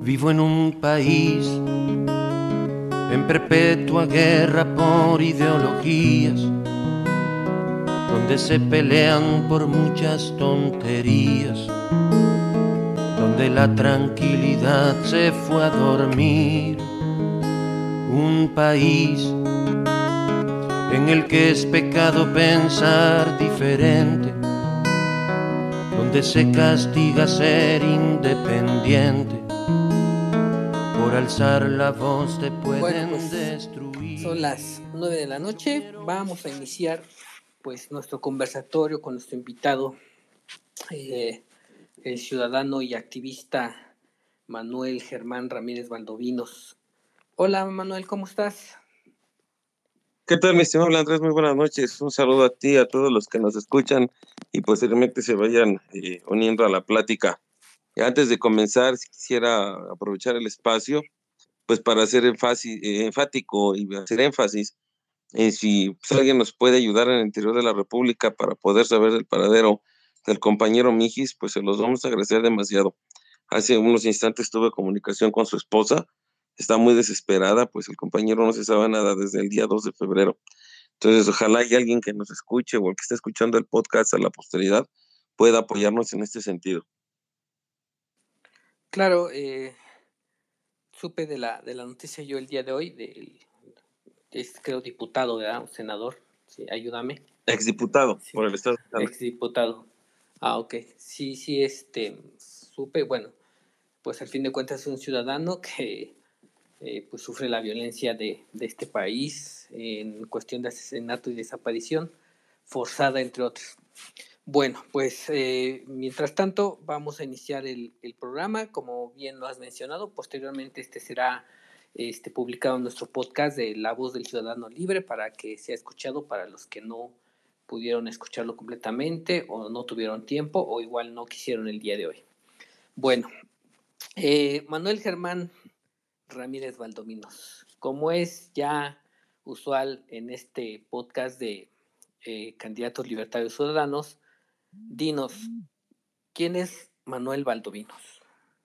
Vivo en un país en perpetua guerra por ideologías, donde se pelean por muchas tonterías, donde la tranquilidad se fue a dormir. Un país en el que es pecado pensar diferente, donde se castiga ser independiente. Por alzar la voz te pueden destruir. Son las 9 de la noche. Vamos a iniciar pues nuestro conversatorio con nuestro invitado, el ciudadano y activista Manuel Germán Ramírez Valdovinos. Hola Manuel, ¿cómo estás? ¿Qué tal, mi estimado Andrés? Muy buenas noches. Un saludo a ti, a todos los que nos escuchan y posteriormente se vayan uniendo a la plática. Y antes de comenzar, quisiera aprovechar el espacio pues para hacer enfático y hacer énfasis en si pues, alguien nos puede ayudar en el interior de la República para poder saber del paradero del compañero Mijis, pues se los vamos a agradecer demasiado. Hace unos instantes tuve comunicación con su esposa, está muy desesperada, pues el compañero no se sabe nada desde el día 2 de febrero. Entonces, ojalá hay alguien que nos escuche o el que esté escuchando el podcast a la posteridad pueda apoyarnos en este sentido. Claro, supe de la noticia yo el día de hoy, creo diputado, ¿verdad? Senador, sí, ayúdame. Exdiputado Sí, por el Estado. exdiputado. Ok, sí, supe, bueno, pues al fin de cuentas es un ciudadano que pues sufre la violencia de este país en cuestión de asesinato y desaparición forzada, entre otros. Bueno, pues mientras tanto vamos a iniciar el programa, como bien lo has mencionado. Posteriormente será publicado en nuestro podcast de La Voz del Ciudadano Libre para que sea escuchado para los que no pudieron escucharlo completamente o no tuvieron tiempo o igual no quisieron el día de hoy. Bueno, Manuel Germán Ramírez Valdovinos, como es ya usual en este podcast de Candidatos Libertarios Ciudadanos, dinos, ¿quién es Manuel Valdovinos?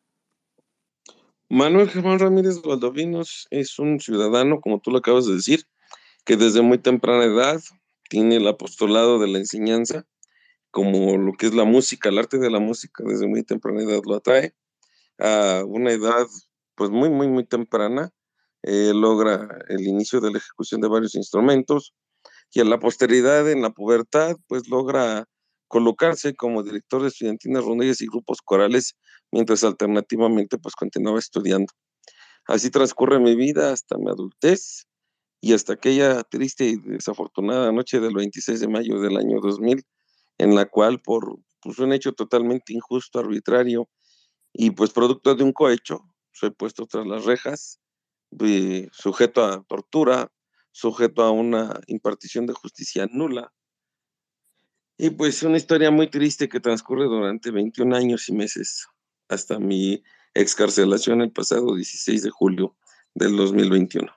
Manuel Germán Ramírez Valdovinos es un ciudadano, como tú lo acabas de decir, que desde muy temprana edad tiene el apostolado de la enseñanza, como lo que es la música, el arte de la música, desde muy temprana edad lo atrae. A una edad pues muy temprana, logra el inicio de la ejecución de varios instrumentos y en la posteridad, en la pubertad, pues logra colocarse como director de estudiantinas, rondallas y grupos corales, mientras alternativamente pues continuaba estudiando. Así transcurre mi vida hasta mi adultez y hasta aquella triste y desafortunada noche del 26 de mayo del año 2000, en la cual por pues, un hecho totalmente injusto, arbitrario y pues producto de un cohecho, soy puesto tras las rejas, sujeto a tortura, sujeto a una impartición de justicia nula. Y pues una historia muy triste que transcurre durante 21 años y meses hasta mi excarcelación el pasado 16 de julio del 2021.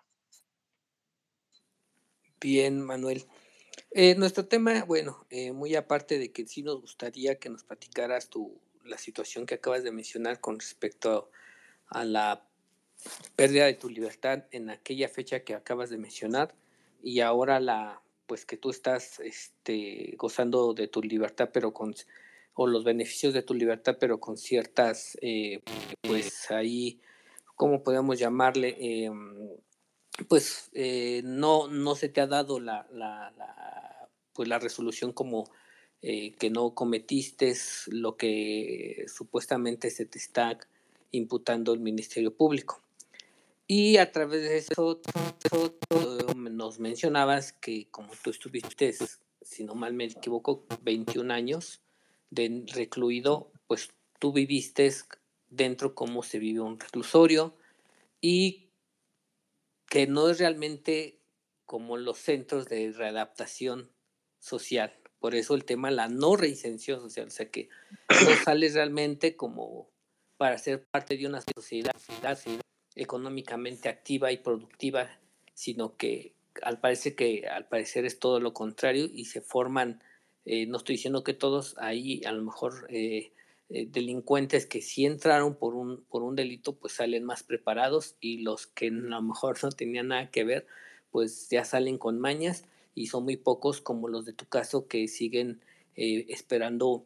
Bien, Manuel. Nuestro tema, bueno, muy aparte de que sí nos gustaría que nos platicaras la situación que acabas de mencionar con respecto a la pérdida de tu libertad en aquella fecha que acabas de mencionar y ahora pues que tú estás gozando de tu libertad o los beneficios de tu libertad pero con ciertas pues ahí, ¿cómo podemos llamarle? Pues no se te ha dado pues la resolución como que no cometiste lo que supuestamente se te está imputando el Ministerio Público. Y a través de eso nos mencionabas que como tú estuviste, si no mal me equivoco, 21 años de recluido, pues tú viviste dentro como se vive un reclusorio y que no es realmente como los centros de readaptación social. Por eso el tema, la no reinserción social, o sea que no sales realmente como para ser parte de una sociedad económicamente activa y productiva, sino que al parecer es todo lo contrario y se forman, no estoy diciendo que todos, ahí a lo mejor delincuentes que sí entraron por un delito, pues salen más preparados, y los que a lo mejor no tenían nada que ver, pues ya salen con mañas, y son muy pocos como los de tu caso que siguen esperando,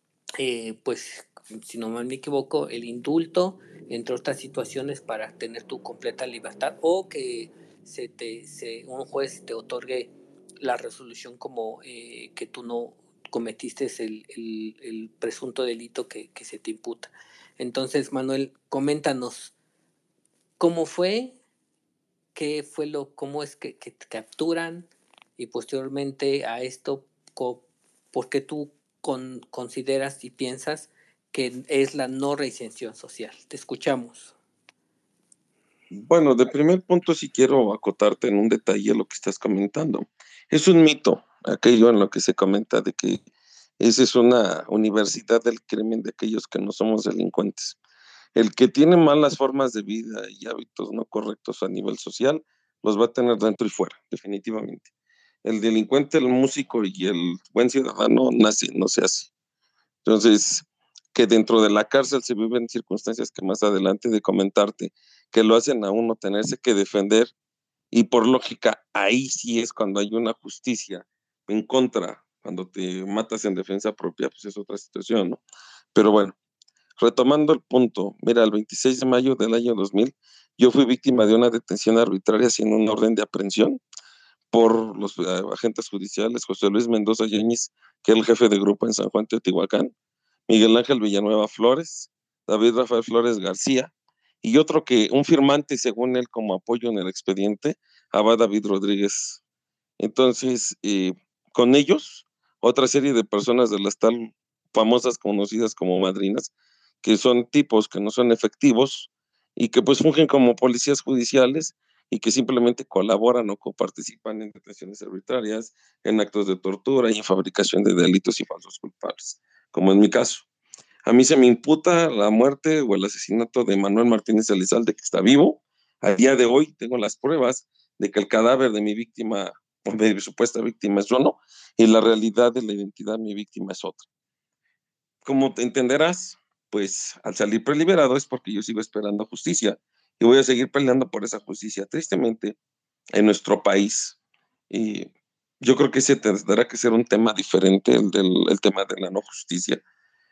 pues si no me equivoco, el indulto, entre otras situaciones, para tener tu completa libertad, o que un juez te otorgue la resolución como que tú no cometiste el presunto delito que se te imputa. Entonces, Manuel, coméntanos cómo fue, qué fue cómo es que te capturan, y posteriormente a esto, por qué tú consideras y piensas que es la no reinserción social. Te escuchamos. Bueno, de primer punto sí quiero acotarte en un detalle lo que estás comentando. Es un mito aquello en lo que se comenta de que esa es una universidad del crimen de aquellos que no somos delincuentes. El que tiene malas formas de vida y hábitos no correctos a nivel social, los va a tener dentro y fuera, definitivamente. El delincuente, el músico y el buen ciudadano nace, no se hace. Entonces, que dentro de la cárcel se viven circunstancias que más adelante de comentarte, que lo hacen a uno tenerse que defender, y por lógica, ahí sí es cuando hay una justicia en contra, cuando te matas en defensa propia, pues es otra situación, ¿no? Pero bueno, retomando el punto, mira, el 26 de mayo del año 2000, yo fui víctima de una detención arbitraria sin un orden de aprehensión por los agentes judiciales José Luis Mendoza Yáñez, que era el jefe de grupo en San Juan Teotihuacán, Miguel Ángel Villanueva Flores, David Rafael Flores García, y otro que, un firmante según él como apoyo en el expediente, Abad David Rodríguez. Entonces, con ellos, otra serie de personas de las tal famosas conocidas como madrinas, que son tipos que no son efectivos y que pues fungen como policías judiciales y que simplemente colaboran o coparticipan en detenciones arbitrarias, en actos de tortura y en fabricación de delitos y falsos culpables, como en mi caso. A mí se me imputa la muerte o el asesinato de Manuel Martínez Elizalde, que está vivo. A día de hoy tengo las pruebas de que el cadáver de mi víctima, o de mi supuesta víctima, es uno, y la realidad de la identidad de mi víctima es otra. Como te entenderás, pues al salir preliberado es porque yo sigo esperando justicia y voy a seguir peleando por esa justicia. Tristemente, en nuestro país, y yo creo que ese tendrá que ser un tema diferente, el tema de la no justicia.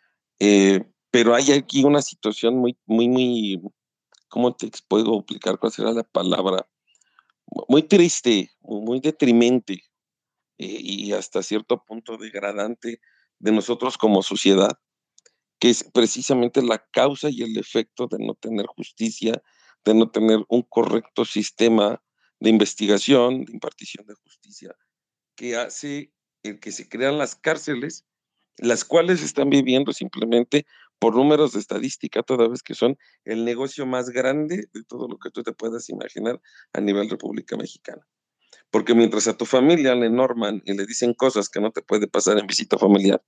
Pero hay aquí una situación muy, ¿cómo te puedo explicar cuál será la palabra? Muy triste, muy deprimente, y hasta cierto punto degradante de nosotros como sociedad, que es precisamente la causa y el efecto de no tener justicia, de no tener un correcto sistema de investigación, de impartición de justicia, que hace el que se crean las cárceles, las cuales están viviendo simplemente por números de estadística, toda vez que son el negocio más grande de todo lo que tú te puedas imaginar a nivel República Mexicana. Porque mientras a tu familia le norman y le dicen cosas que no te puede pasar en visita familiar,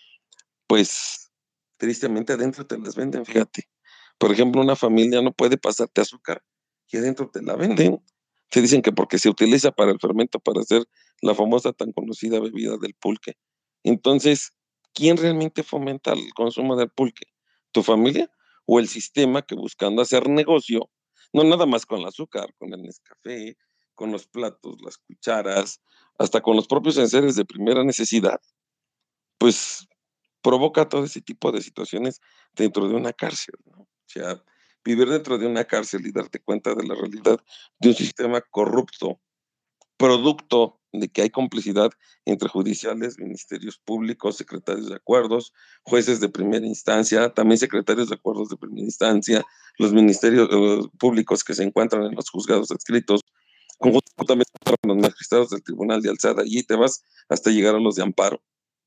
pues tristemente adentro te las venden, fíjate. Por ejemplo, una familia no puede pasarte azúcar y adentro te la venden. Te dicen que porque se utiliza para el fermento para hacer la famosa tan conocida bebida del pulque. Entonces, ¿quién realmente fomenta el consumo del pulque? ¿Tu familia o el sistema que buscando hacer negocio, no nada más con el azúcar, con el Nescafé, con los platos, las cucharas, hasta con los propios enseres de primera necesidad, pues provoca todo ese tipo de situaciones dentro de una cárcel, ¿no? O sea, vivir dentro de una cárcel y darte cuenta de la realidad de un sistema corrupto, producto de que hay complicidad entre judiciales, ministerios públicos, secretarios de acuerdos, jueces de primera instancia, también secretarios de acuerdos de primera instancia, los ministerios públicos que se encuentran en los juzgados adscritos, conjuntamente con los magistrados del Tribunal de Alzada, y te vas hasta llegar a los de amparo.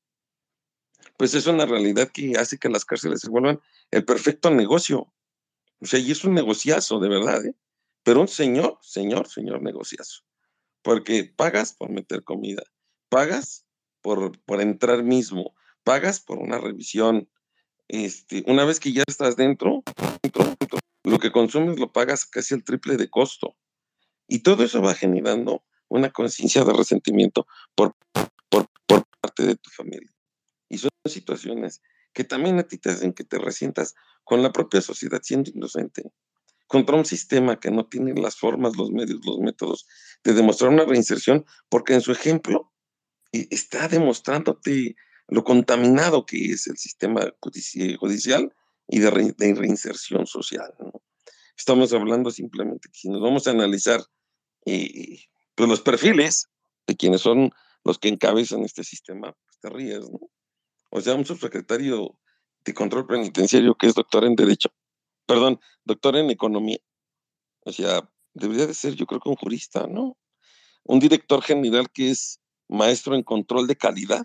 Pues es una realidad que hace que las cárceles se vuelvan el perfecto negocio. O sea, y es un negociazo, de verdad, ¿eh? Pero un señor negociazo. Porque pagas por meter comida, pagas por entrar mismo, pagas por una revisión. Una vez que ya estás dentro, lo que consumes lo pagas casi el triple de costo. Y todo eso va generando una conciencia de resentimiento por parte de tu familia. Y son situaciones que también a ti te hacen que te resientas con la propia sociedad siendo inocente, contra un sistema que no tiene las formas, los medios, los métodos de demostrar una reinserción, porque en su ejemplo está demostrándote lo contaminado que es el sistema judicial y de reinserción social, ¿no? Estamos hablando simplemente que si nos vamos a analizar eh, pues los perfiles de quienes son los que encabezan este sistema, pues te ríes, ¿no? O sea, un subsecretario de control penitenciario que es doctor en Derecho, perdón, doctor en Economía, o sea, debería de ser yo creo que un jurista, ¿no? Un director general que es maestro en control de calidad,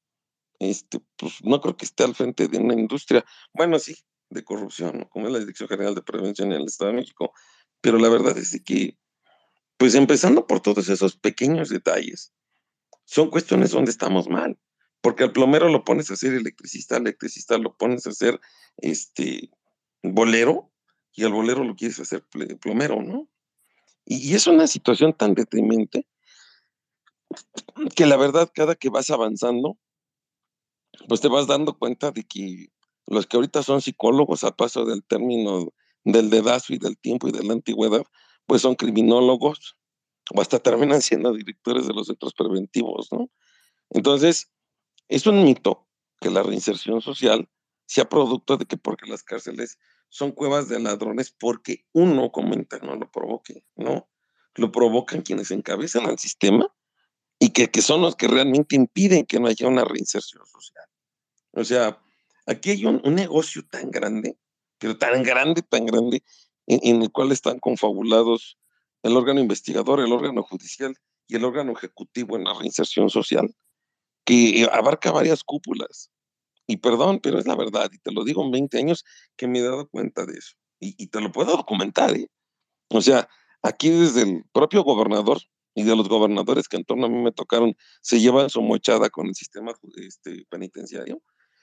pues no creo que esté al frente de una industria, bueno, sí, de corrupción, ¿no? Como es la Dirección General de Prevención en el Estado de México, pero la verdad es de que, pues empezando por todos esos pequeños detalles, son cuestiones donde estamos mal, porque al plomero lo pones a ser electricista, al electricista lo pones a ser, este, bolero, y al bolero lo quieres hacer plomero, ¿no? Y es una situación tan deprimente que la verdad cada que vas avanzando, pues te vas dando cuenta de que los que ahorita son psicólogos a paso del término del dedazo y del tiempo y de la antigüedad, pues son criminólogos o hasta terminan siendo directores de los centros preventivos, ¿no? Entonces, es un mito que la reinserción social sea producto de que porque las cárceles son cuevas de ladrones porque uno comenta no lo provoque, no, lo provocan quienes encabezan al sistema y que son los que realmente impiden que no haya una reinserción social. O sea, aquí hay un negocio tan grande, pero tan grande, en el cual están confabulados el órgano investigador, el órgano judicial y el órgano ejecutivo en la reinserción social, que abarca varias cúpulas. Y perdón, pero es la verdad, y te lo digo en 20 años que me he dado cuenta de eso. Y te lo puedo documentar, ¿eh? O sea, aquí desde el propio gobernador y de los gobernadores que en torno a mí me tocaron, se llevan su mochada con el sistema penitenciario,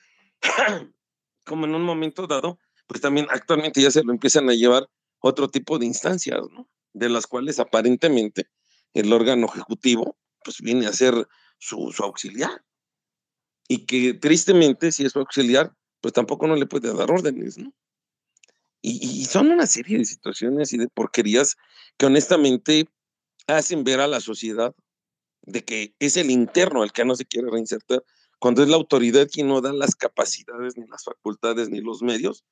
como en un momento dado, pues también actualmente ya se lo empiezan a llevar otro tipo de instancias, ¿no? De las cuales aparentemente el órgano ejecutivo, pues viene a ser su auxiliar y que tristemente, si es su auxiliar, pues tampoco no le puede dar órdenes, ¿no? Y son una serie de situaciones y de porquerías que honestamente hacen ver a la sociedad de que es el interno el que no se quiere reinsertar, cuando es la autoridad quien no da las capacidades, ni las facultades, ni los medios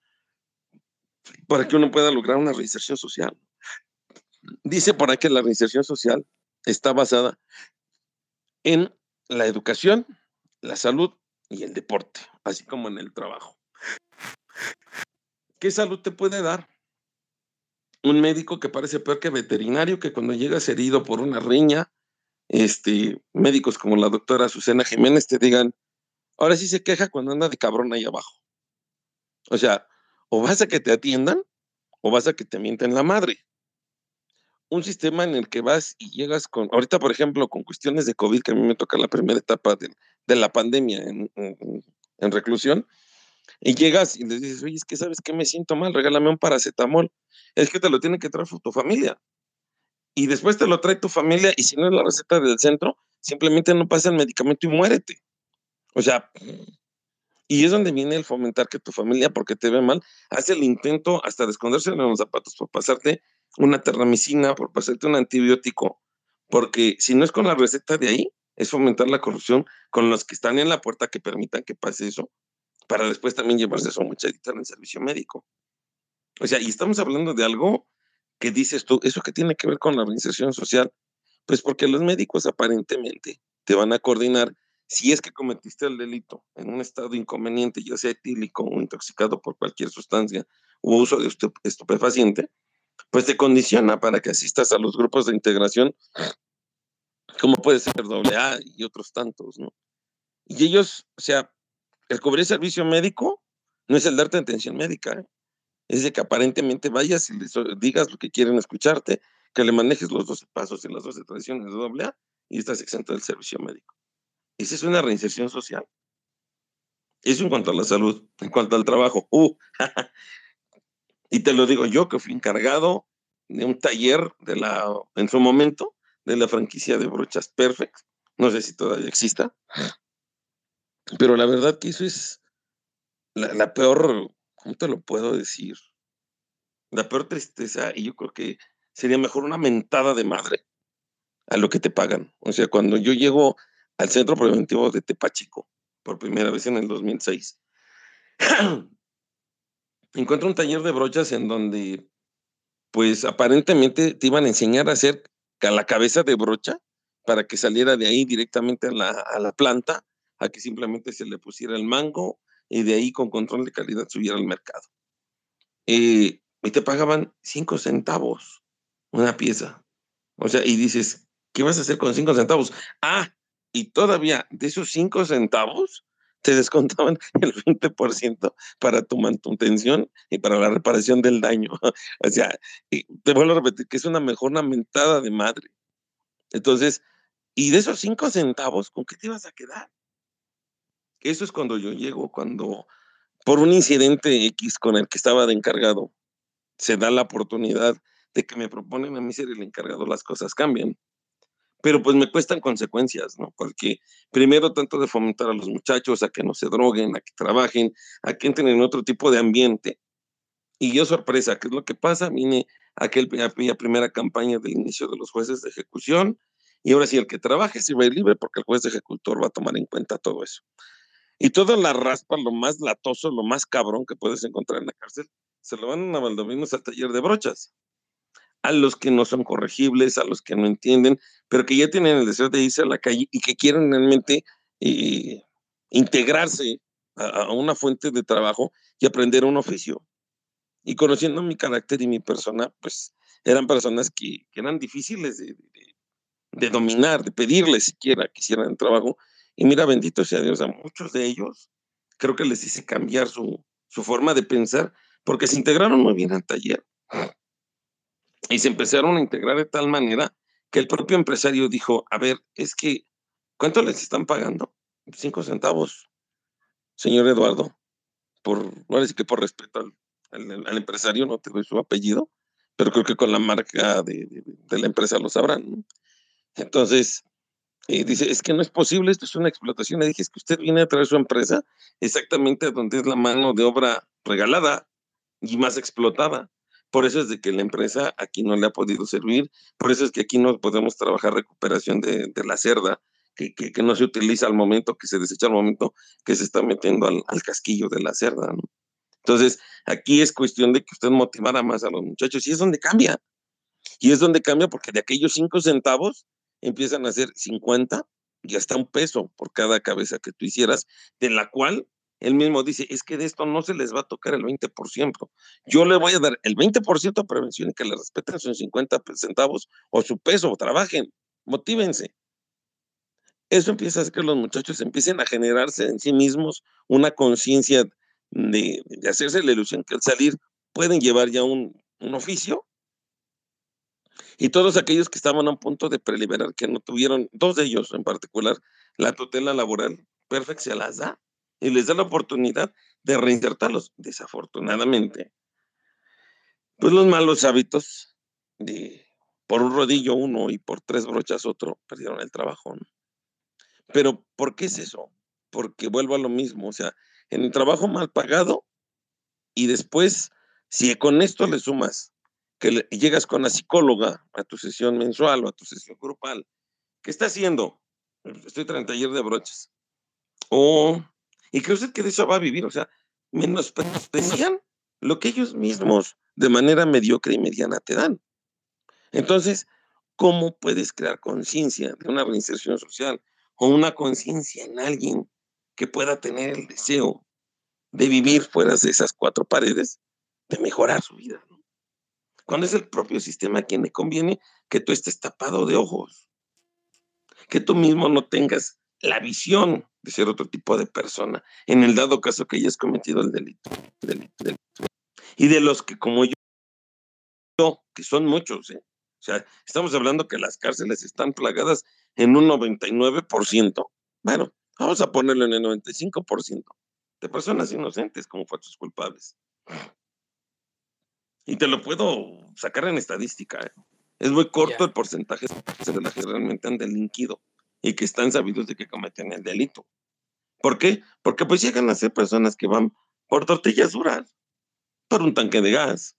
para que uno pueda lograr una reinserción social. Dice por ahí que la reinserción social está basada en la educación, la salud y el deporte, así como en el trabajo. ¿Qué salud te puede dar un médico que parece peor que veterinario, que cuando llegas herido por una riña, médicos como la doctora Azucena Jiménez te digan, ahora sí se queja cuando anda de cabrón ahí abajo? O sea, o vas a que te atiendan o vas a que te mienten la madre. Un sistema en el que vas y llegas con, ahorita por ejemplo, con cuestiones de COVID, que a mí me toca la primera etapa de la pandemia en reclusión, y llegas y les dices, oye, es que sabes que me siento mal, regálame un paracetamol. Es que te lo tiene que traer tu familia. Y después te lo trae tu familia, y si no es la receta del centro, simplemente no pasa el medicamento y muérete. O sea, y es donde viene el fomentar que tu familia, porque te ve mal, hace el intento hasta de esconderse en los zapatos por pasarte una terramicina, por pasarte un antibiótico, porque si no es con la receta de ahí, es fomentar la corrupción con los que están en la puerta que permitan que pase eso, para después también llevarse su muchachita en el servicio médico. O sea, y estamos hablando de algo que dices tú, ¿eso qué tiene que ver con la reinserción social? Pues porque los médicos aparentemente te van a coordinar si es que cometiste el delito en un estado inconveniente, ya sea etílico o intoxicado por cualquier sustancia u uso de estupefaciente, pues te condiciona para que asistas a los grupos de integración, como puede ser AA y otros tantos, ¿no? Y ellos, o sea, el cubrir servicio médico no es el darte atención médica, ¿eh? Es de que aparentemente vayas y les digas lo que quieren escucharte, que le manejes los 12 pasos y las 12 tradiciones de AA y estás exento del servicio médico. Esa es una reinserción social. Eso en cuanto a la salud, en cuanto al trabajo. Y te lo digo yo, que fui encargado de un taller en su momento, de la franquicia de brochas Perfect. No sé si todavía exista, pero la verdad que eso es la peor, ¿cómo te lo puedo decir? La peor tristeza, y yo creo que sería mejor una mentada de madre a lo que te pagan. O sea, cuando yo llego al centro preventivo de Tepachico, por primera vez en el 2006, encuentro un taller de brochas en donde, pues, aparentemente te iban a enseñar a hacer la cabeza de brocha para que saliera de ahí directamente a la planta, a que simplemente se le pusiera el mango y de ahí con control de calidad subiera al mercado. Y te pagaban 5 centavos una pieza. O sea, y dices, ¿qué vas a hacer con 5 centavos? Ah, y todavía de esos 5 centavos te descontaban el 20% para tu manutención y para la reparación del daño. O sea, y te vuelvo a repetir que es una mejor una mentada de madre. Entonces, y de esos 5 centavos, ¿con qué te ibas a quedar? Eso es cuando yo llego, cuando por un incidente X con el que estaba de encargado, se da la oportunidad de que me proponen a mí ser el encargado, las cosas cambian. Pero pues me cuestan consecuencias, ¿no? Porque primero tanto de fomentar a los muchachos a que no se droguen, a que trabajen, a que entren en otro tipo de ambiente. Y yo sorpresa, ¿qué es lo que pasa? Vine a aquella primera campaña del inicio de los jueces de ejecución y ahora sí el que trabaje se va a ir libre porque el juez de ejecutor va a tomar en cuenta todo eso. Y toda la raspa, lo más latoso, lo más cabrón que puedes encontrar en la cárcel, se lo van a Valdominos al taller de brochas. A los que no son corregibles, a los que no entienden, pero que ya tienen el deseo de irse a la calle y que quieren realmente eh, integrarse a una fuente de trabajo y aprender un oficio. Y conociendo mi carácter y mi persona, pues eran personas que eran difíciles de dominar, de pedirles siquiera que hicieran el trabajo. Y mira, bendito sea Dios, a muchos de ellos creo que les hice cambiar su forma de pensar porque se integraron muy bien al taller y se empezaron a integrar de tal manera que el propio empresario dijo, a ver, es que, ¿cuánto les están pagando? 5 centavos, señor Eduardo, ahora sí que por respeto al empresario, no te doy su apellido, pero creo que con la marca de la empresa lo sabrán, ¿no? Entonces, dice, es que no es posible, esto es una explotación. Le dije, es que usted viene a traer su empresa exactamente a donde es la mano de obra regalada y más explotada. Por eso es de que la empresa aquí no le ha podido servir, por eso es que aquí no podemos trabajar recuperación de la cerda, que no se utiliza al momento, que se desecha al momento que se está metiendo al casquillo de la cerda, ¿no? Entonces, aquí es cuestión de que usted motivara más a los muchachos y es donde cambia. Y es donde cambia porque de aquellos 5 centavos empiezan a ser 50 y hasta un peso por cada cabeza que tú hicieras, de la cual él mismo dice, es que de esto no se les va a tocar el 20%. Yo le voy a dar el 20% a prevención y que le respeten sus 50 centavos o su peso, trabajen, motívense. Eso empieza a hacer que los muchachos empiecen a generarse en sí mismos una conciencia de hacerse la ilusión que al salir pueden llevar ya un oficio y todos aquellos que estaban a un punto de preliberar, que no tuvieron, dos de ellos en particular, la tutela laboral, Perfect se las da y les da la oportunidad de reinsertarlos. Desafortunadamente, pues los malos hábitos de por un rodillo uno y por 3 brochas otro, perdieron el trabajo, ¿no? Pero, ¿por qué es eso? Porque vuelvo a lo mismo, o sea, en el trabajo mal pagado y después, si con esto le sumas que llegas con la psicóloga a tu sesión mensual o a tu sesión grupal, ¿qué está haciendo? Estoy en el taller de broches. Oh, ¿y cree usted que de eso va a vivir? O sea, menosprecian lo que ellos mismos de manera mediocre y mediana te dan. Entonces, ¿cómo puedes crear conciencia de una reinserción social o una conciencia en alguien que pueda tener el deseo de vivir fuera de esas 4 paredes, de mejorar su vida, ¿no? Cuando es el propio sistema a quien le conviene que tú estés tapado de ojos, que tú mismo no tengas la visión de ser otro tipo de persona, en el dado caso que hayas cometido el delito. Y de los que como yo, que son muchos, ¿eh? O sea, estamos hablando que las cárceles están plagadas en un 99%. Bueno, vamos a ponerlo en el 95% de personas inocentes como falsos culpables. Y te lo puedo sacar en estadística, ¿eh? Es muy corto el porcentaje de las que realmente han delinquido y que están sabidos de que cometen el delito. ¿Por qué? Porque pues llegan a ser personas que van por tortillas duras, por un tanque de gas.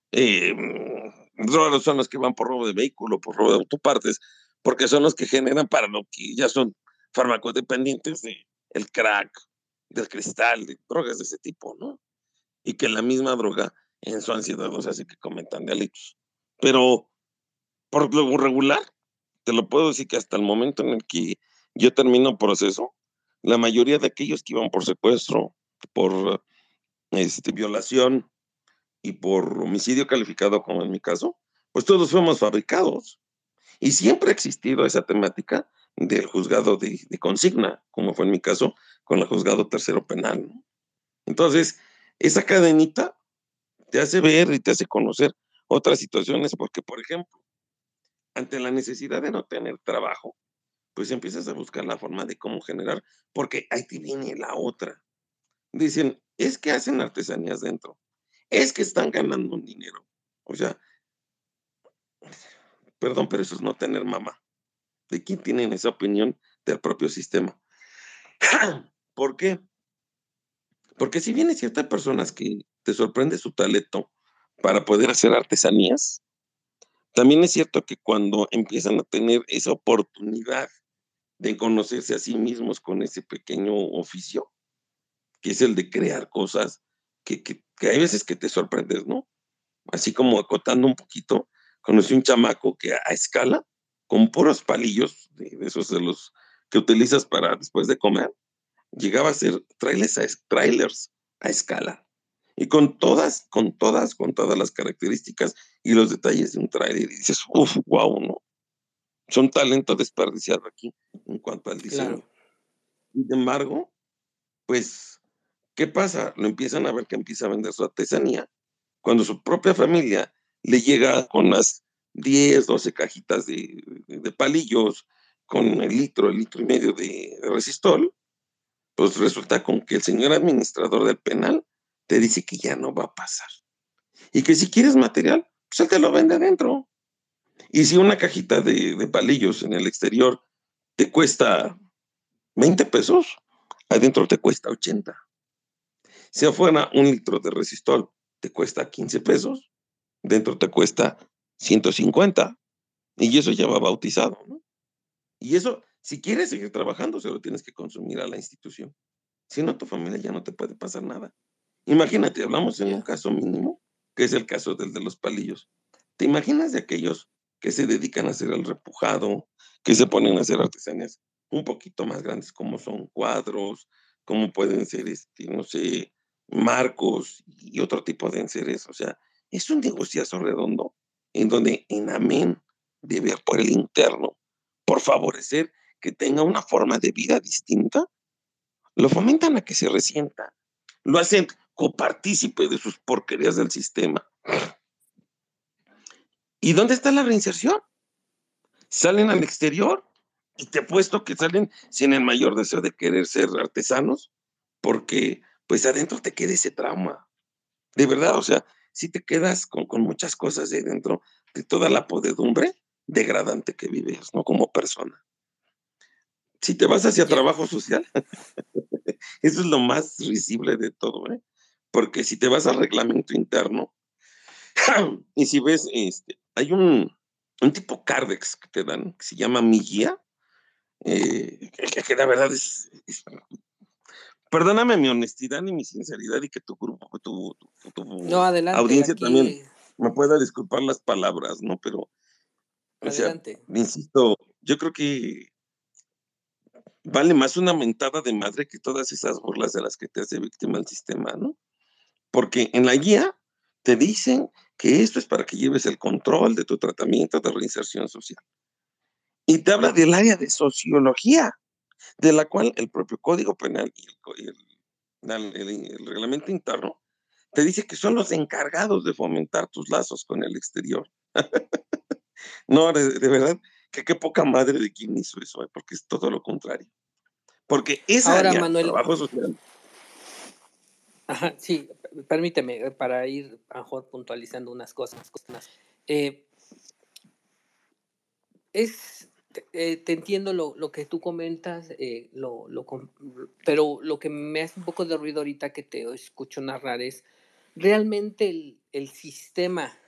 Drogas son los que van por robo de vehículo, por robo de autopartes, porque son los que generan para lo que ya son fármacos dependientes de el crack, del cristal, de drogas de ese tipo, ¿no? Y que la misma droga en su ansiedad los hace que cometan delitos. Pero por lo regular, te lo puedo decir que hasta el momento en el que yo termino proceso, la mayoría de aquellos que iban por secuestro, por violación y por homicidio calificado, como en mi caso, pues todos fuimos fabricados. Y siempre ha existido esa temática del juzgado de consigna, como fue en mi caso con el juzgado tercero penal, ¿no? Entonces, esa cadenita te hace ver y te hace conocer otras situaciones, porque, por ejemplo, ante la necesidad de no tener trabajo, pues empiezas a buscar la forma de cómo generar, porque ahí te viene la otra. Dicen, es que hacen artesanías dentro, es que están ganando un dinero. O sea, perdón, pero eso es no tener mamá. ¿De quién tienen esa opinión? Del propio sistema. ¿Por qué? Porque si bien es cierto, hay personas que te sorprende su talento para poder hacer artesanías, también es cierto que cuando empiezan a tener esa oportunidad de conocerse a sí mismos con ese pequeño oficio, que es el de crear cosas que hay veces que te sorprendes, ¿no? Así como acotando un poquito, conocí un chamaco que a escala, con puros palillos, de esos de los que utilizas para después de comer, llegaba a hacer trailers a escala. Y con todas las características y los detalles de un trailer. Y dices, uff, wow, ¿no? Son talento desperdiciado aquí en cuanto al Claro. diseño. Sin embargo, pues, ¿qué pasa? Lo empiezan a ver que empieza a vender su artesanía, cuando su propia familia le llega con las 10 12 cajitas de palillos, con el litro y medio de resistol, pues resulta con que el señor administrador del penal te dice que ya no va a pasar. Y que si quieres material, pues él te lo vende adentro. Y si una cajita de palillos en el exterior te cuesta 20 pesos, adentro te cuesta 80. Si afuera un litro de resistol te cuesta 15 pesos, dentro te cuesta 150. Y eso ya va bautizado, ¿no? Y eso, si quieres seguir trabajando, se lo tienes que consumir a la institución. Si no, tu familia ya no te puede pasar nada. Imagínate, hablamos en un Ya. caso mínimo, que es el caso del de los palillos. ¿Te imaginas de aquellos que se dedican a hacer el repujado, que se ponen a hacer artesanías un poquito más grandes, como son cuadros, como pueden ser, no sé, marcos y otro tipo de enseres? O sea, es un negociazo redondo en donde en amén de ver por el interno, por favorecer que tenga una forma de vida distinta, lo fomentan a que se resienta, lo hacen copartícipe de sus porquerías del sistema. ¿Y dónde está la reinserción? Salen al exterior y te apuesto que salen sin el mayor deseo de querer ser artesanos, porque pues adentro te queda ese trauma. De verdad, o sea, si te quedas con muchas cosas de dentro de toda la podedumbre degradante que vives, ¿no? Como persona. Si te vas hacia Ya. trabajo social, eso es lo más risible de todo, ¿eh? Porque si te vas al reglamento interno, y si ves, hay un tipo Cardex que te dan, que se llama Mi Guía, que la verdad perdóname mi honestidad y mi sinceridad, y que tu grupo, No, tu adelante, audiencia también aquí, me pueda disculpar las palabras, ¿no? Pero, o sea, adelante. insisto, yo creo que vale más una mentada de madre que todas esas burlas de las que te hace víctima el sistema, ¿no? Porque en la guía te dicen que esto es para que lleves el control de tu tratamiento de reinserción social. Y te habla del área de sociología, de la cual el propio Código Penal y el reglamento interno te dice que son los encargados de fomentar tus lazos con el exterior. No, de verdad, que qué poca madre de quien hizo eso, porque es todo lo contrario. Porque esa Ahora, área, Manuel, trabajo social, ajá, sí, permíteme, para ir a mejor puntualizando unas cosas. Eh, es Te entiendo lo que tú comentas, pero lo que me hace un poco de ruido ahorita que te escucho narrar es, ¿realmente el sistema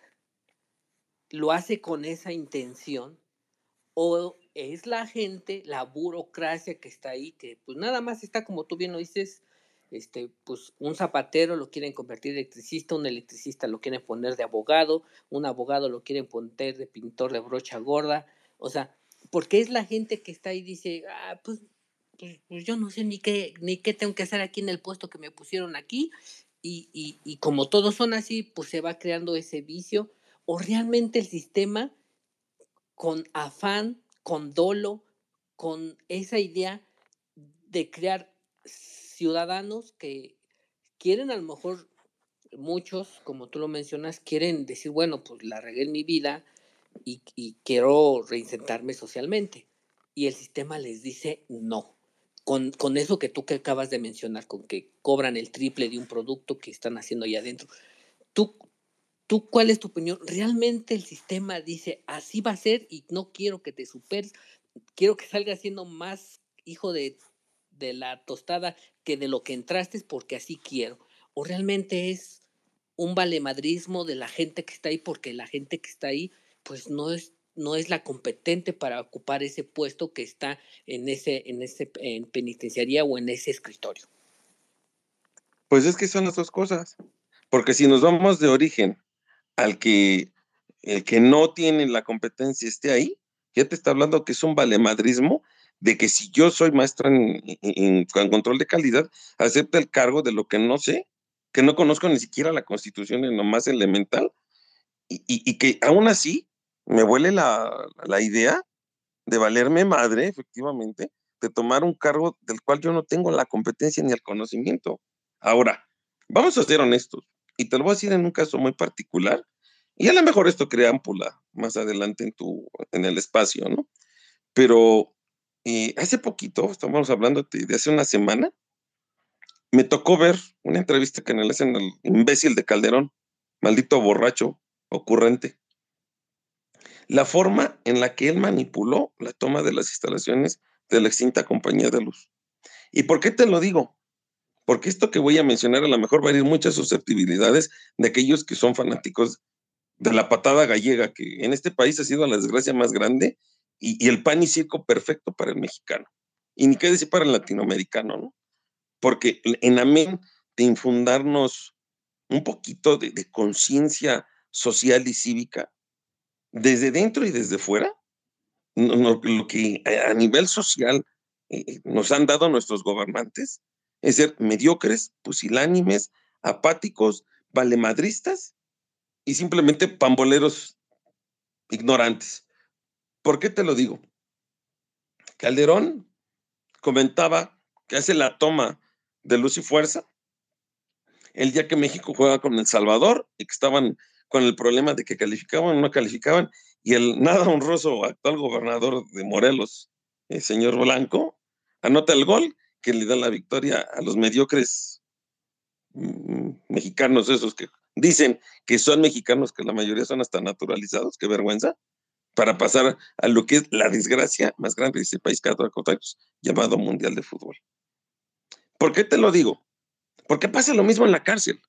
lo hace con esa intención? ¿O es la gente, la burocracia que está ahí, que pues nada más está, como tú bien lo dices, pues un zapatero lo quieren convertir en electricista, un electricista lo quieren poner de abogado, un abogado lo quieren poner de pintor de brocha gorda? O sea, porque es la gente que está ahí y dice, pues yo no sé ni qué tengo que hacer aquí en el puesto que me pusieron aquí, y como todos son así, pues se va creando ese vicio, o realmente el sistema con afán, con dolo, con esa idea de crear ciudadanos que quieren, a lo mejor muchos, como tú lo mencionas, quieren decir, bueno, pues la regué en mi vida y quiero reinsertarme socialmente. Y el sistema les dice no. Con eso que tú que acabas de mencionar, con que cobran el triple de un producto que están haciendo allá adentro. ¿Tú, ¿Tú cuál es tu opinión? ¿Realmente el sistema dice así va a ser y no quiero que te superes? Quiero que salgas siendo más hijo de la tostada que de lo que entraste porque así quiero. ¿O realmente es un valemadrismo de la gente que está ahí porque la gente que está ahí pues no es la competente para ocupar ese puesto que está en penitenciaría o en ese escritorio? Pues es que son las dos cosas, porque si nos vamos de origen al que el que no tiene la competencia esté ahí, ya te está hablando que es un valemadrismo de que si yo soy maestra en control de calidad, acepta el cargo de lo que no sé, que no conozco ni siquiera la Constitución en lo más elemental, y que aún así me huele la idea de valerme madre, efectivamente, de tomar un cargo del cual yo no tengo la competencia ni el conocimiento. Ahora, vamos a ser honestos, y te lo voy a decir en un caso muy particular, y a lo mejor esto crea ámpula más adelante en el espacio, ¿no? Pero hace poquito, estamos hablando de hace una semana, me tocó ver una entrevista que le hacen al imbécil de Calderón, maldito borracho, ocurrente. La forma en la que él manipuló la toma de las instalaciones de la extinta Compañía de Luz. ¿Y por qué te lo digo? Porque esto que voy a mencionar a lo mejor va a herir muchas susceptibilidades de aquellos que son fanáticos de la patada gallega, que en este país ha sido la desgracia más grande y el pan y circo perfecto para el mexicano. Y ni qué decir para el latinoamericano, ¿no? Porque en amén de infundarnos un poquito de conciencia social y cívica, desde dentro y desde fuera, lo que a nivel social nos han dado nuestros gobernantes es ser mediocres, pusilánimes, apáticos, valemadristas y simplemente pamboleros ignorantes. ¿Por qué te lo digo? Calderón comentaba que hace la toma de Luz y Fuerza el día que México juega con El Salvador y que estaban con el problema de que calificaban o no calificaban, y el nada honroso actual gobernador de Morelos, el señor Blanco, anota el gol que le da la victoria a los mediocres mexicanos, esos que dicen que son mexicanos, que la mayoría son hasta naturalizados, qué vergüenza, para pasar a lo que es la desgracia más grande de este país cada 4 años, llamado Mundial de Fútbol. ¿Por qué te lo digo? Porque pasa lo mismo en la cárcel.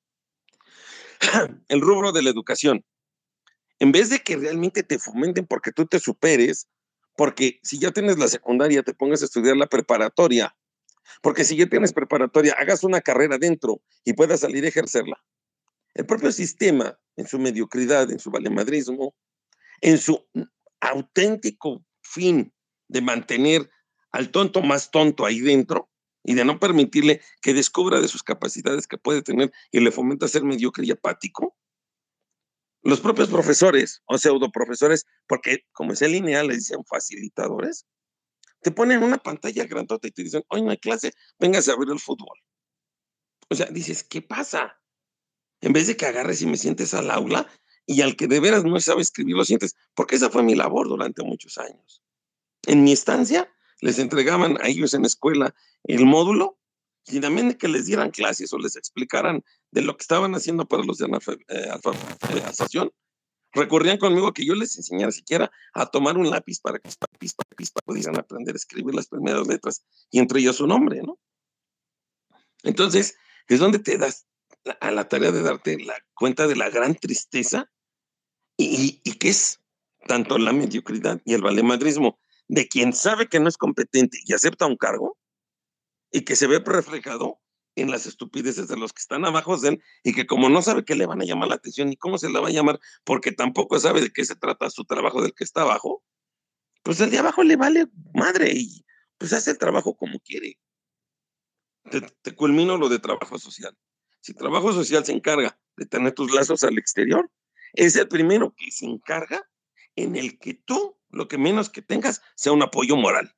El rubro de la educación. En vez de que realmente te fomenten porque tú te superes, porque si ya tienes la secundaria, te pongas a estudiar la preparatoria, porque si ya tienes preparatoria, hagas una carrera dentro y puedas salir a ejercerla. El propio sistema, en su mediocridad, en su valemadrismo, en su auténtico fin de mantener al tonto más tonto ahí dentro y de no permitirle que descubra de sus capacidades que puede tener y le fomenta ser mediocre y apático, los propios profesores o pseudoprofesores, porque como es el lineal, les dicen facilitadores, te ponen una pantalla grandota y te dicen, hoy no hay clase, véngase a ver el fútbol. O sea, dices, ¿qué pasa? En vez de que agarres y me sientes al aula y al que de veras no sabe escribir lo sientes, porque esa fue mi labor durante muchos años. En mi estancia, les entregaban a ellos en la escuela el módulo y también de que les dieran clases o les explicaran de lo que estaban haciendo para los de alfabetización. Recurrían conmigo a que yo les enseñara siquiera a tomar un lápiz para que pudieran aprender a escribir las primeras letras y entre ellos su nombre, ¿no? Entonces, es donde te das a la tarea de darte la cuenta de la gran tristeza y que es tanto la mediocridad y el valemadrismo de quien sabe que no es competente y acepta un cargo y que se ve reflejado en las estupideces de los que están abajo de él y que como no sabe que le van a llamar la atención ni cómo se la va a llamar porque tampoco sabe de qué se trata su trabajo del que está abajo, pues el de abajo le vale madre y pues hace el trabajo como quiere. Te culmino lo de trabajo social. Si trabajo social se encarga de tener tus lazos al exterior, es el primero que se encarga en el que tú, lo que menos que tengas, sea un apoyo moral.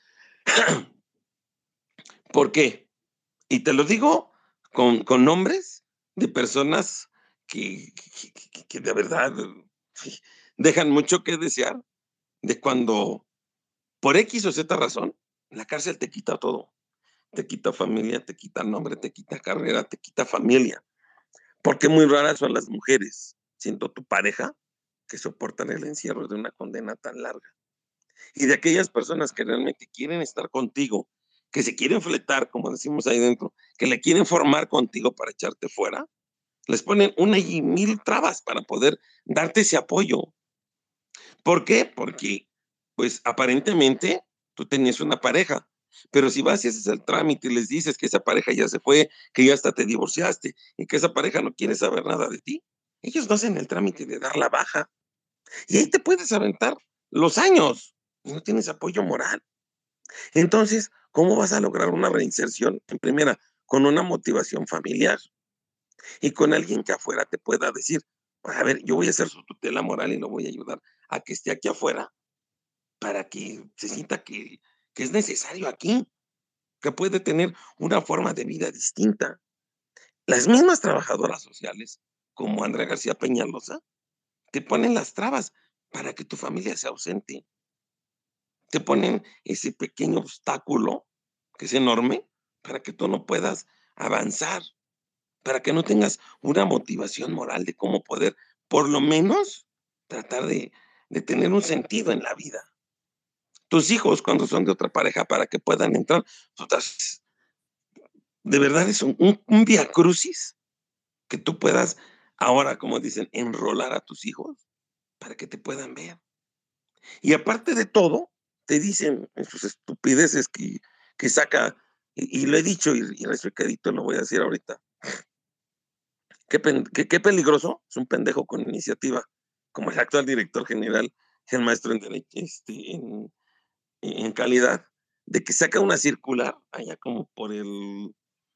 ¿Por qué? Y te lo digo con nombres de personas que de verdad dejan mucho que desear de cuando, por X o Z razón, la cárcel te quita todo. Te quita familia, te quita nombre, te quita carrera, te quita familia. Porque muy raras son las mujeres, siendo tu pareja, que soportan el encierro de una condena tan larga. Y de aquellas personas que realmente quieren estar contigo, que se quieren fletar, como decimos ahí dentro, que le quieren formar contigo para echarte fuera, les ponen una y mil trabas para poder darte ese apoyo. ¿Por qué? Porque, pues, aparentemente tú tenías una pareja, pero si vas y haces el trámite y les dices que esa pareja ya se fue, que ya hasta te divorciaste y que esa pareja no quiere saber nada de ti, ellos no hacen el trámite de dar la baja. Y ahí te puedes aventar los años y no tienes apoyo moral. Entonces, ¿cómo vas a lograr una reinserción? En primera, con una motivación familiar y con alguien que afuera te pueda decir, a ver, yo voy a hacer su tutela moral y lo voy a ayudar a que esté aquí afuera para que se sienta que es necesario aquí, que puede tener una forma de vida distinta. Las mismas trabajadoras sociales, como Andrea García Peñalosa, te ponen las trabas para que tu familia se ausente. Te ponen ese pequeño obstáculo, que es enorme, para que tú no puedas avanzar, para que no tengas una motivación moral de cómo poder, por lo menos, tratar de tener un sentido en la vida. Tus hijos, cuando son de otra pareja, para que puedan entrar, de verdad es un viacrucis que tú puedas ahora, como dicen, enrolar a tus hijos para que te puedan ver. Y aparte de todo, te dicen en sus estupideces que saca, y lo he dicho y recadito lo voy a decir ahorita, qué peligroso es un pendejo con iniciativa, como el actual director general, el maestro en, en calidad, de que saca una circular allá como por el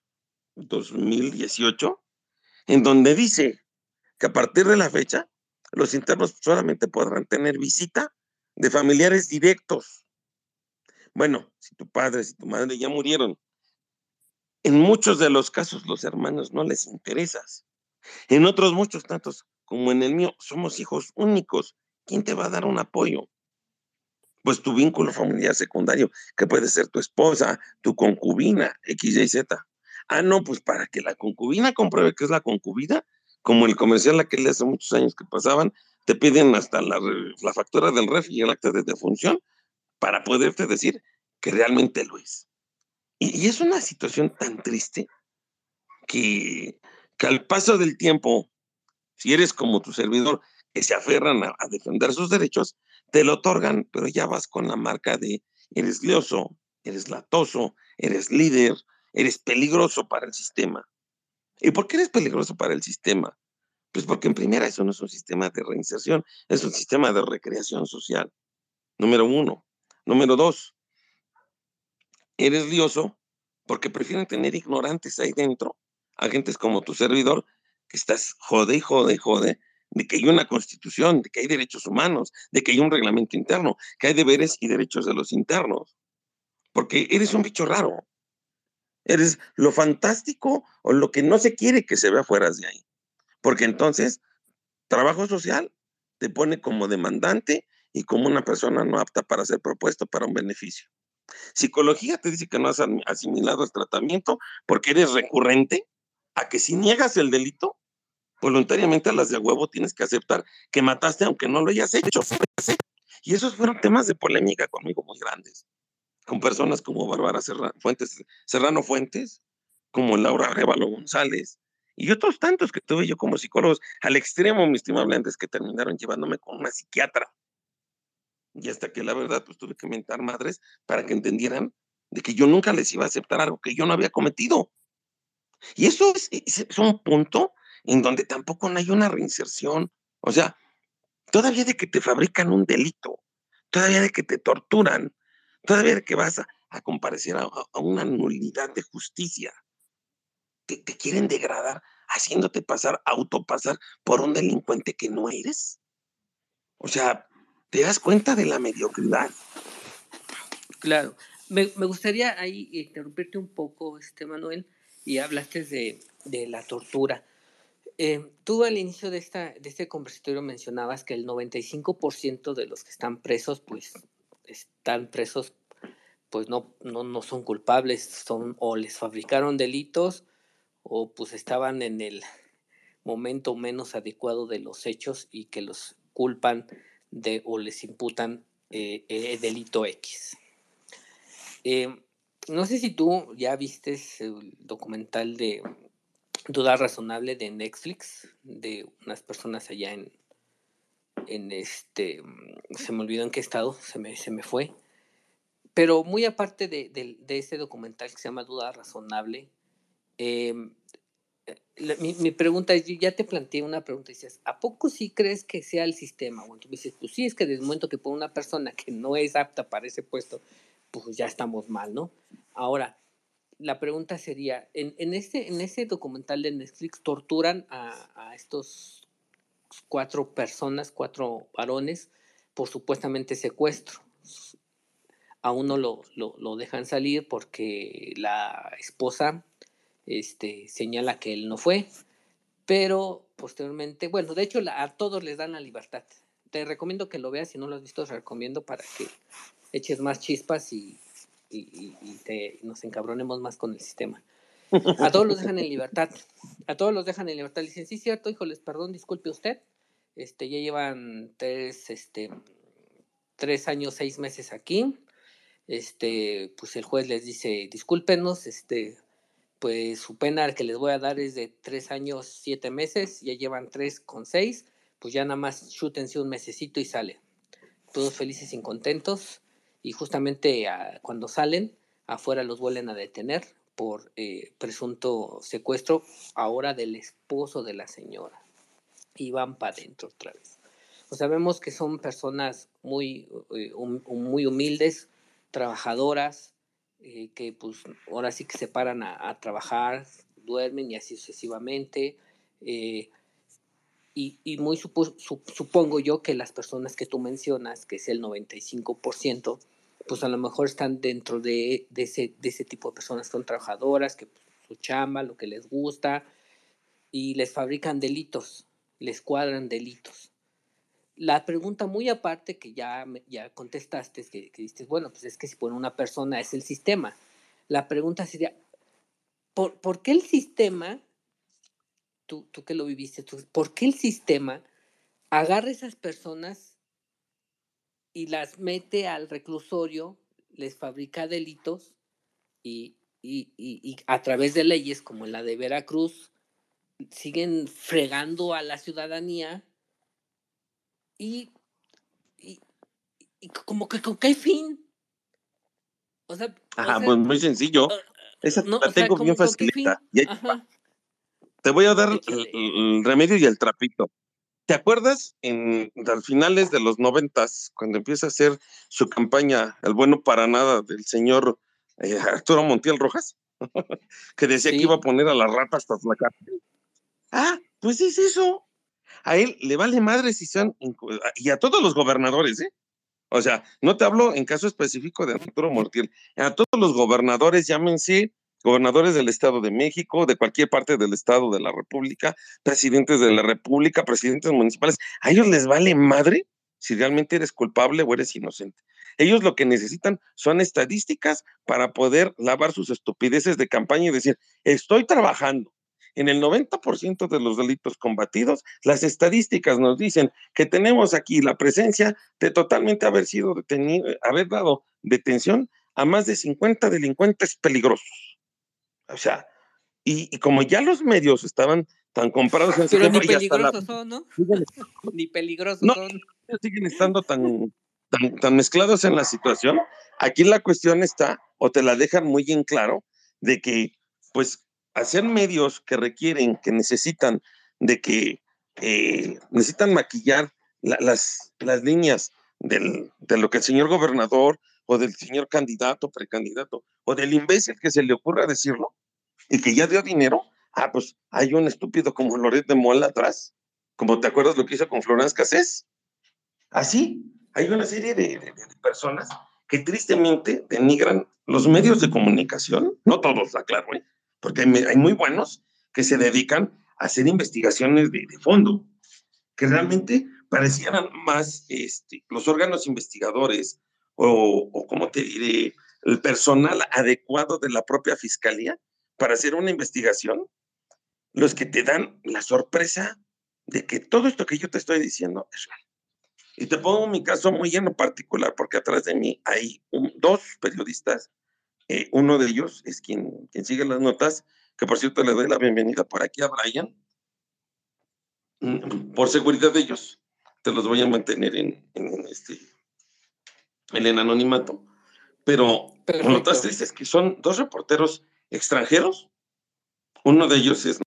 2018, en donde dice que a partir de la fecha, los internos solamente podrán tener visita de familiares directos. Bueno, si tu padre, si tu madre ya murieron, en muchos de los casos los hermanos no les interesas. En otros muchos tantos, como en el mío, somos hijos únicos. ¿Quién te va a dar un apoyo? Pues tu vínculo familiar secundario, que puede ser tu esposa, tu concubina, X, Y, Z. Ah, no, pues para que la concubina compruebe que es la concubina, como el comercial aquel de hace muchos años que pasaban, te piden hasta la factura del ref y el acta de defunción para poderte decir que realmente lo es. Y es una situación tan triste que, que al paso del tiempo, si eres como tu servidor, que se aferran a defender sus derechos, te lo otorgan, pero ya vas con la marca de eres lioso, eres latoso, eres líder, eres peligroso para el sistema. ¿Y por qué eres peligroso para el sistema? Pues porque en primera eso no es un sistema de reinserción, es un sistema de recreación social. Número uno. Número dos, eres lioso porque prefieren tener ignorantes ahí dentro, agentes como tu servidor, que estás jode y jode y jode de que hay una constitución, de que hay derechos humanos, de que hay un reglamento interno, que hay deberes y derechos de los internos, porque eres un bicho raro, eres lo fantástico o lo que no se quiere que se vea fuera de ahí, porque entonces trabajo social te pone como demandante y como una persona no apta para ser propuesto para un beneficio. Psicología te dice que no has asimilado el tratamiento porque eres recurrente a que si niegas el delito, voluntariamente a las de a huevo tienes que aceptar que mataste aunque no lo hayas hecho. Y esos fueron temas de polémica conmigo muy grandes, con personas como Bárbara Serrano Fuentes, como Laura Arevalo González, y otros tantos que tuve yo como psicólogos, al extremo, mi estimable, antes que terminaron llevándome con una psiquiatra. Y hasta que la verdad, pues tuve que mentar madres para que entendieran de que yo nunca les iba a aceptar algo que yo no había cometido. Y eso es un punto en donde tampoco no hay una reinserción. O sea, todavía de que te fabrican un delito, todavía de que te torturan, todavía de que vas a comparecer a una nulidad de justicia, te quieren degradar haciéndote pasar, autopasar por un delincuente que no eres. O sea, ¿te das cuenta de la mediocridad? Claro. Me gustaría ahí interrumpirte un poco, Manuel, y hablaste de la tortura. Tú al inicio de este conversatorio mencionabas que el 95% de los que están presos, pues están presos, pues no son culpables, son o les fabricaron delitos o pues estaban en el momento menos adecuado de los hechos y que los culpan de o les imputan delito X. No sé si tú ya viste el documental de Duda Razonable de Netflix, de unas personas allá en se me olvidó en qué estado, se me fue, pero muy aparte de ese documental que se llama Duda Razonable, mi pregunta es, yo ya te planteé una pregunta y dices, ¿a poco sí crees que sea el sistema? Bueno, tú me dices, pues sí, es que desde el momento que pone una persona que no es apta para ese puesto, pues ya estamos mal, ¿no? Ahora, la pregunta sería, en ese documental de Netflix torturan a estos 4 personas, 4 varones, por supuestamente secuestro. A uno lo dejan salir porque la esposa señala que él no fue, pero posteriormente, bueno, de hecho a todos les dan la libertad. Te recomiendo que lo veas, si no lo has visto, te recomiendo para que eches más chispas y nos encabronemos más con el sistema. A todos los dejan en libertad. A todos los dejan en libertad. Dicen, sí, cierto, híjoles, perdón, disculpe usted. Ya llevan 3 años, 6 meses aquí. Pues el juez les dice, discúlpenos, pues su pena que les voy a dar es de 3 años, 7 meses. Ya llevan 3 con 6. Pues ya nada más chútense un mesecito y salen. Todos felices y contentos. Y justamente cuando salen, afuera los vuelven a detener por presunto secuestro, ahora del esposo de la señora. Y van para adentro otra vez. O sea, vemos que son personas muy humildes, trabajadoras, que pues ahora sí que se paran a trabajar, duermen y así sucesivamente. Y muy supongo yo que las personas que tú mencionas, que es el 95%, pues a lo mejor están dentro de ese tipo de personas, son trabajadoras, que pues, su chamba, lo que les gusta, y les fabrican delitos, les cuadran delitos. La pregunta muy aparte que ya contestaste, es que dices, bueno, pues es que si pone una persona es el sistema. La pregunta sería, ¿por qué el sistema, tú que lo viviste, por qué el sistema agarra a esas personas y las mete al reclusorio, les fabrica delitos y a través de leyes como la de Veracruz siguen fregando a la ciudadanía y, y, y como que con qué fin? O sea, Pues muy sencillo. Esa no, la o sea, tengo bien como con qué fin. facilita. Y ahí Ajá. te voy a dar Échale. el remedio y el trapito. ¿Te acuerdas al finales de los 90, cuando empieza a hacer su campaña, el bueno para nada, del señor Arturo Montiel Rojas, que decía que iba a Sí. poner a las ratas hasta la cárcel? Pues es eso. A él le vale madre si son, y a todos los gobernadores, ¿eh? O sea, no te hablo en caso específico de Arturo Montiel, a todos los gobernadores, llámense gobernadores del Estado de México, de cualquier parte del Estado de la República, presidentes de la República, presidentes municipales, a ellos les vale madre si realmente eres culpable o eres inocente. Ellos lo que necesitan son estadísticas para poder lavar sus estupideces de campaña y decir, estoy trabajando, en el 90% de los delitos combatidos, las estadísticas nos dicen que tenemos aquí la presencia de totalmente haber sido detenido, haber dado detención a más de 50 delincuentes peligrosos. O sea, y como ya los medios estaban tan comprados en ese Pero tiempo, ni y hasta peligrosos son, ¿no? Ni peligrosos no, son. siguen estando tan mezclados en la situación. Aquí la cuestión está, o te la dejan muy en claro, de que, pues, hacer medios que requieren, que necesitan, de que necesitan maquillar las líneas de lo que el señor gobernador o del señor candidato, precandidato, o del imbécil que se le ocurra decirlo, y que ya dio dinero, pues hay un estúpido como Loret de Mola atrás, como te acuerdas lo que hizo con Florence Cassés. Así, hay una serie de personas que tristemente denigran los medios de comunicación, no todos, aclaro, porque hay muy buenos que se dedican a hacer investigaciones de fondo, que realmente parecieran más los órganos investigadores o, como te diré, el personal adecuado de la propia fiscalía para hacer una investigación, los que te dan la sorpresa de que todo esto que yo te estoy diciendo es real. Y te pongo mi caso muy en lo particular, porque atrás de mí hay dos periodistas. Uno de ellos es quien sigue las notas, que por cierto le doy la bienvenida por aquí a Brian. Por seguridad de ellos, te los voy a mantener en el anonimato. Pero lo más triste es que son dos reporteros extranjeros. Uno de ellos es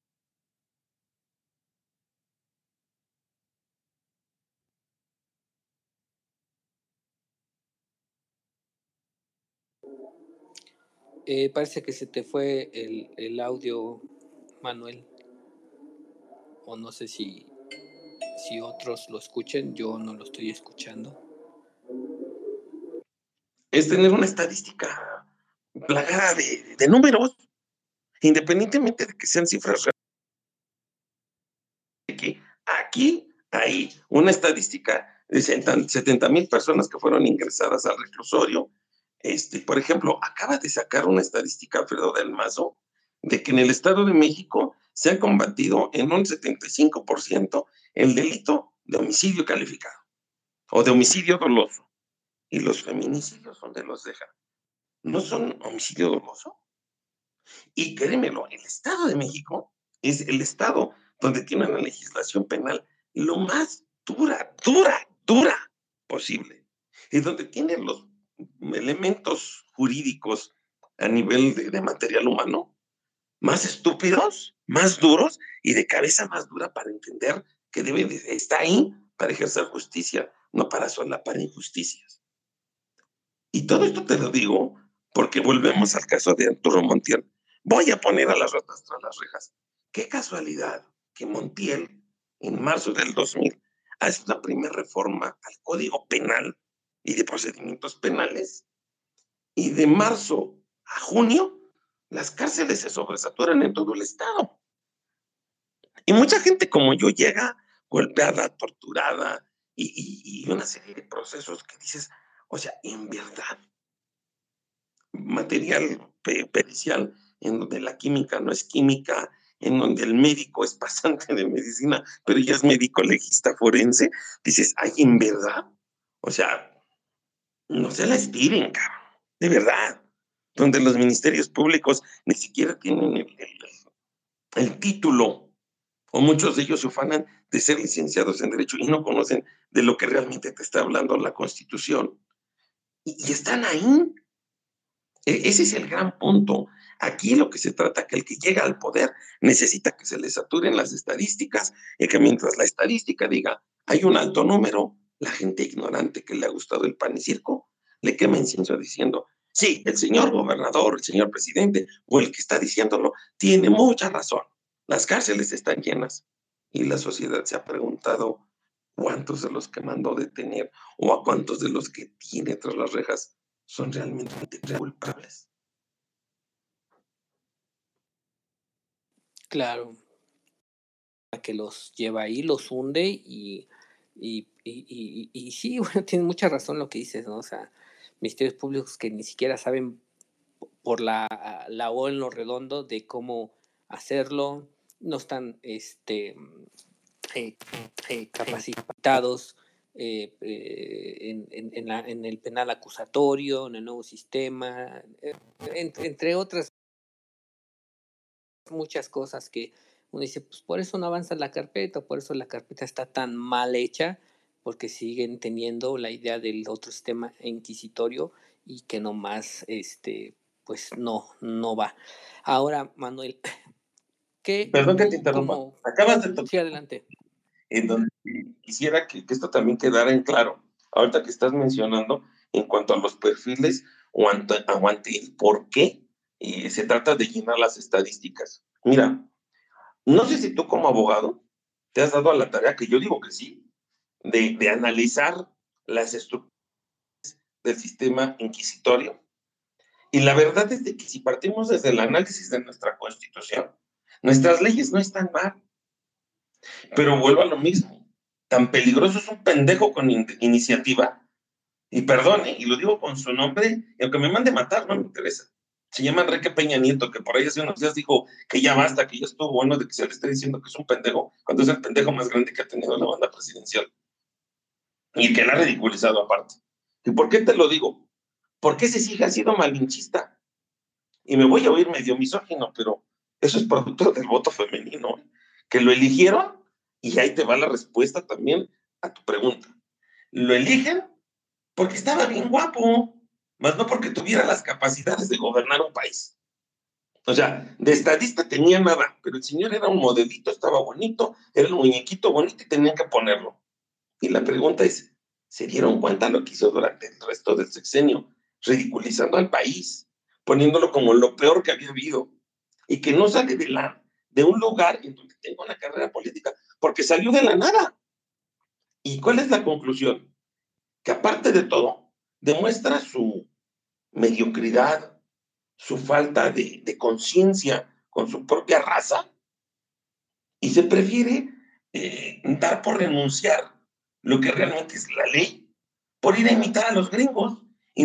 Parece que se te fue el audio, Manuel. O no sé si otros lo escuchen, yo no lo estoy escuchando. Es tener una estadística plagada de números, independientemente de que sean cifras reales. Que aquí hay una estadística de 70,000 personas que fueron ingresadas al reclusorio. Por ejemplo, acaba de sacar una estadística Alfredo del Mazo de que en el Estado de México se ha combatido en un 75% el delito de homicidio calificado o de homicidio doloso. Y los feminicidios, ¿dónde los dejan? ¿No son homicidio doloso? Y créemelo, el Estado de México es el Estado donde tiene una legislación penal lo más dura posible. Y donde tiene los elementos jurídicos a nivel de material humano más estúpidos, más duros y de cabeza más dura para entender que está ahí para ejercer justicia, no para solapar injusticias. Y todo esto te lo digo porque volvemos al caso de Arturo Montiel. Voy a poner a las ratas tras las rejas. Qué casualidad que Montiel, en marzo del 2000, hace una primera reforma al Código Penal y de procedimientos penales, y de marzo a junio, las cárceles se sobresaturan en todo el estado. Y mucha gente como yo llega golpeada, torturada, y una serie de procesos que dices, o sea, en verdad, material pericial, en donde la química no es química, en donde el médico es pasante de medicina, pero ya es médico legista forense, dices, ay, en verdad, o sea, no se la estiren, cabrón, de verdad, donde los ministerios públicos ni siquiera tienen el título, o muchos de ellos se ufanan de ser licenciados en Derecho y no conocen de lo que realmente te está hablando la Constitución, y están ahí. Ese es el gran punto. Aquí lo que se trata que el que llega al poder necesita que se le saturen las estadísticas y que mientras la estadística diga hay un alto número, la gente ignorante que le ha gustado el pan y circo le quema incienso diciendo, sí, el señor gobernador, el señor presidente o el que está diciéndolo tiene mucha razón. Las cárceles están llenas y la sociedad se ha preguntado cuántos de los que mandó detener o a cuántos de los que tiene tras las rejas son realmente culpables. Claro, que los lleva ahí, los hunde y sí, bueno, tienes mucha razón lo que dices, ¿no? O sea, ministerios públicos que ni siquiera saben por la O en lo redondo de cómo hacerlo, no están capacitados en el penal acusatorio, en el nuevo sistema, entre otras muchas cosas que uno dice, pues por eso no avanza la carpeta, por eso la carpeta está tan mal hecha, porque siguen teniendo la idea del otro sistema inquisitorio y que nomás, pues no va. Ahora, Manuel, Perdón que te tú interrumpa. como... Acabas de tocar Sí, adelante. en donde quisiera que esto también quedara en claro. Ahorita que estás mencionando en cuanto a los perfiles o ante el por qué se trata de llenar las estadísticas. Mira, no sé si tú como abogado te has dado a la tarea, que yo digo que sí, de analizar las estructuras del sistema inquisitorio. Y la verdad es de que si partimos desde el análisis de nuestra Constitución, nuestras leyes no están mal, pero vuelvo a lo mismo. Tan peligroso es un pendejo con iniciativa, y perdone, y lo digo con su nombre, y aunque me mande matar, no me interesa. Se llama Enrique Peña Nieto, que por ahí hace unos días dijo que ya basta, que ya estuvo bueno de que se le esté diciendo que es un pendejo, cuando es el pendejo más grande que ha tenido la banda presidencial. Y que la ha ridiculizado aparte. ¿Y por qué te lo digo? Porque ese sí ha sido malinchista. Y me voy a oír medio misógino, pero eso es producto del voto femenino, que lo eligieron, y ahí te va la respuesta también a tu pregunta. Lo eligen porque estaba bien guapo, más no porque tuviera las capacidades de gobernar un país. O sea, de estadista tenía nada, pero el señor era un modelito, estaba bonito, era un muñequito bonito y tenían que ponerlo. Y la pregunta es, ¿se dieron cuenta lo que hizo durante el resto del sexenio? Ridiculizando al país, poniéndolo como lo peor que había habido, y que no sale de un lugar en donde tenga una carrera política, porque salió de la nada. ¿Y cuál es la conclusión? Que aparte de todo, demuestra su mediocridad, su falta de conciencia con su propia raza, y se prefiere dar por renunciar lo que realmente es la ley, por ir a imitar a los gringos, y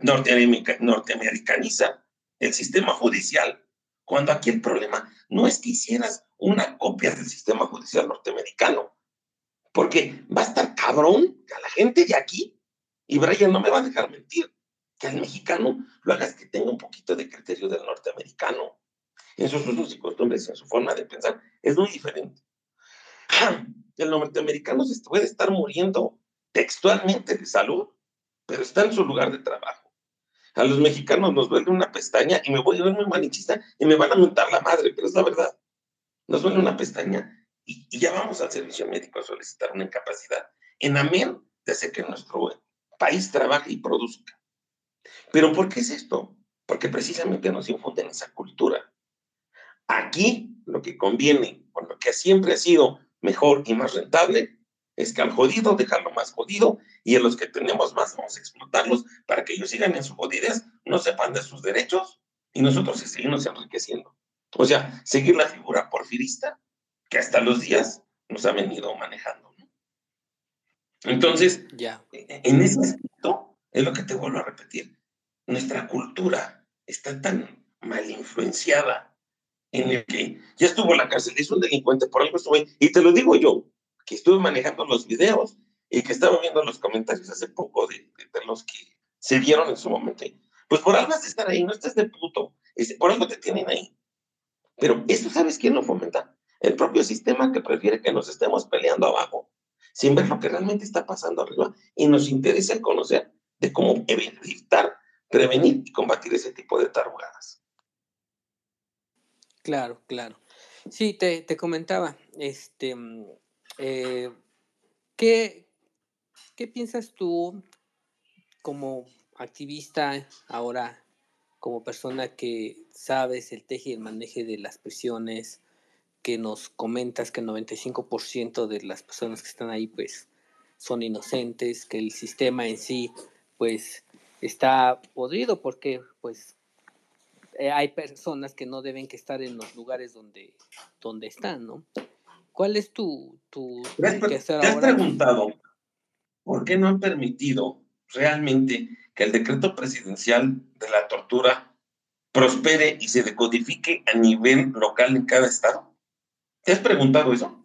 norteamericaniza el sistema judicial, cuando aquí el problema no es que hicieras una copia del sistema judicial norteamericano, porque va a estar cabrón que a la gente de aquí, y Brian no me va a dejar mentir, que al mexicano lo hagas que tenga un poquito de criterio del norteamericano, en sus usos y costumbres, en su forma de pensar, es muy diferente. El norteamericano se puede estar muriendo textualmente de salud, pero está en su lugar de trabajo. A los mexicanos nos duele una pestaña y me voy a ver muy malinchista y me van a mentar la madre, pero es la verdad. Nos duele una pestaña y ya vamos al servicio médico a solicitar una incapacidad, en amén de hacer que nuestro país trabaje y produzca. ¿Pero por qué es esto? Porque precisamente nos infunden esa cultura. Aquí lo que conviene, o lo que siempre ha sido mejor y más rentable, es que al jodido dejarlo más jodido, y a los que tenemos más vamos a explotarlos para que ellos sigan en su jodidez, no sepan de sus derechos, y nosotros seguimos enriqueciendo. O sea, seguir la figura porfirista que hasta los días nos ha venido manejando, ¿no? Entonces, Ya. en ese aspecto, es lo que te vuelvo a repetir, nuestra cultura está tan mal influenciada, en el que ya estuvo en la cárcel, es un delincuente, por algo estuve, y te lo digo yo, que estuve manejando los videos y que estaba viendo los comentarios hace poco de los que se dieron en su momento. Pues por algo has de estar ahí, no estás de puto, por algo te tienen ahí. Pero esto, ¿sabes quién lo fomenta? El propio sistema, que prefiere que nos estemos peleando abajo, sin ver lo que realmente está pasando arriba, y nos interesa el conocer de cómo evitar, prevenir y combatir ese tipo de tarugadas. Claro, claro. Sí, te comentaba, ¿qué piensas tú como activista ahora, como persona que sabes el teje y el maneje de las prisiones, que nos comentas que el 95% de las personas que están ahí pues son inocentes, que el sistema en sí pues está podrido porque pues hay personas que no deben que estar en los lugares donde están, ¿no? ¿Cuál es tu quehacer ¿Te has ahora? preguntado por qué no han permitido realmente que el decreto presidencial de la tortura prospere y se decodifique a nivel local en cada estado? ¿Te has preguntado eso?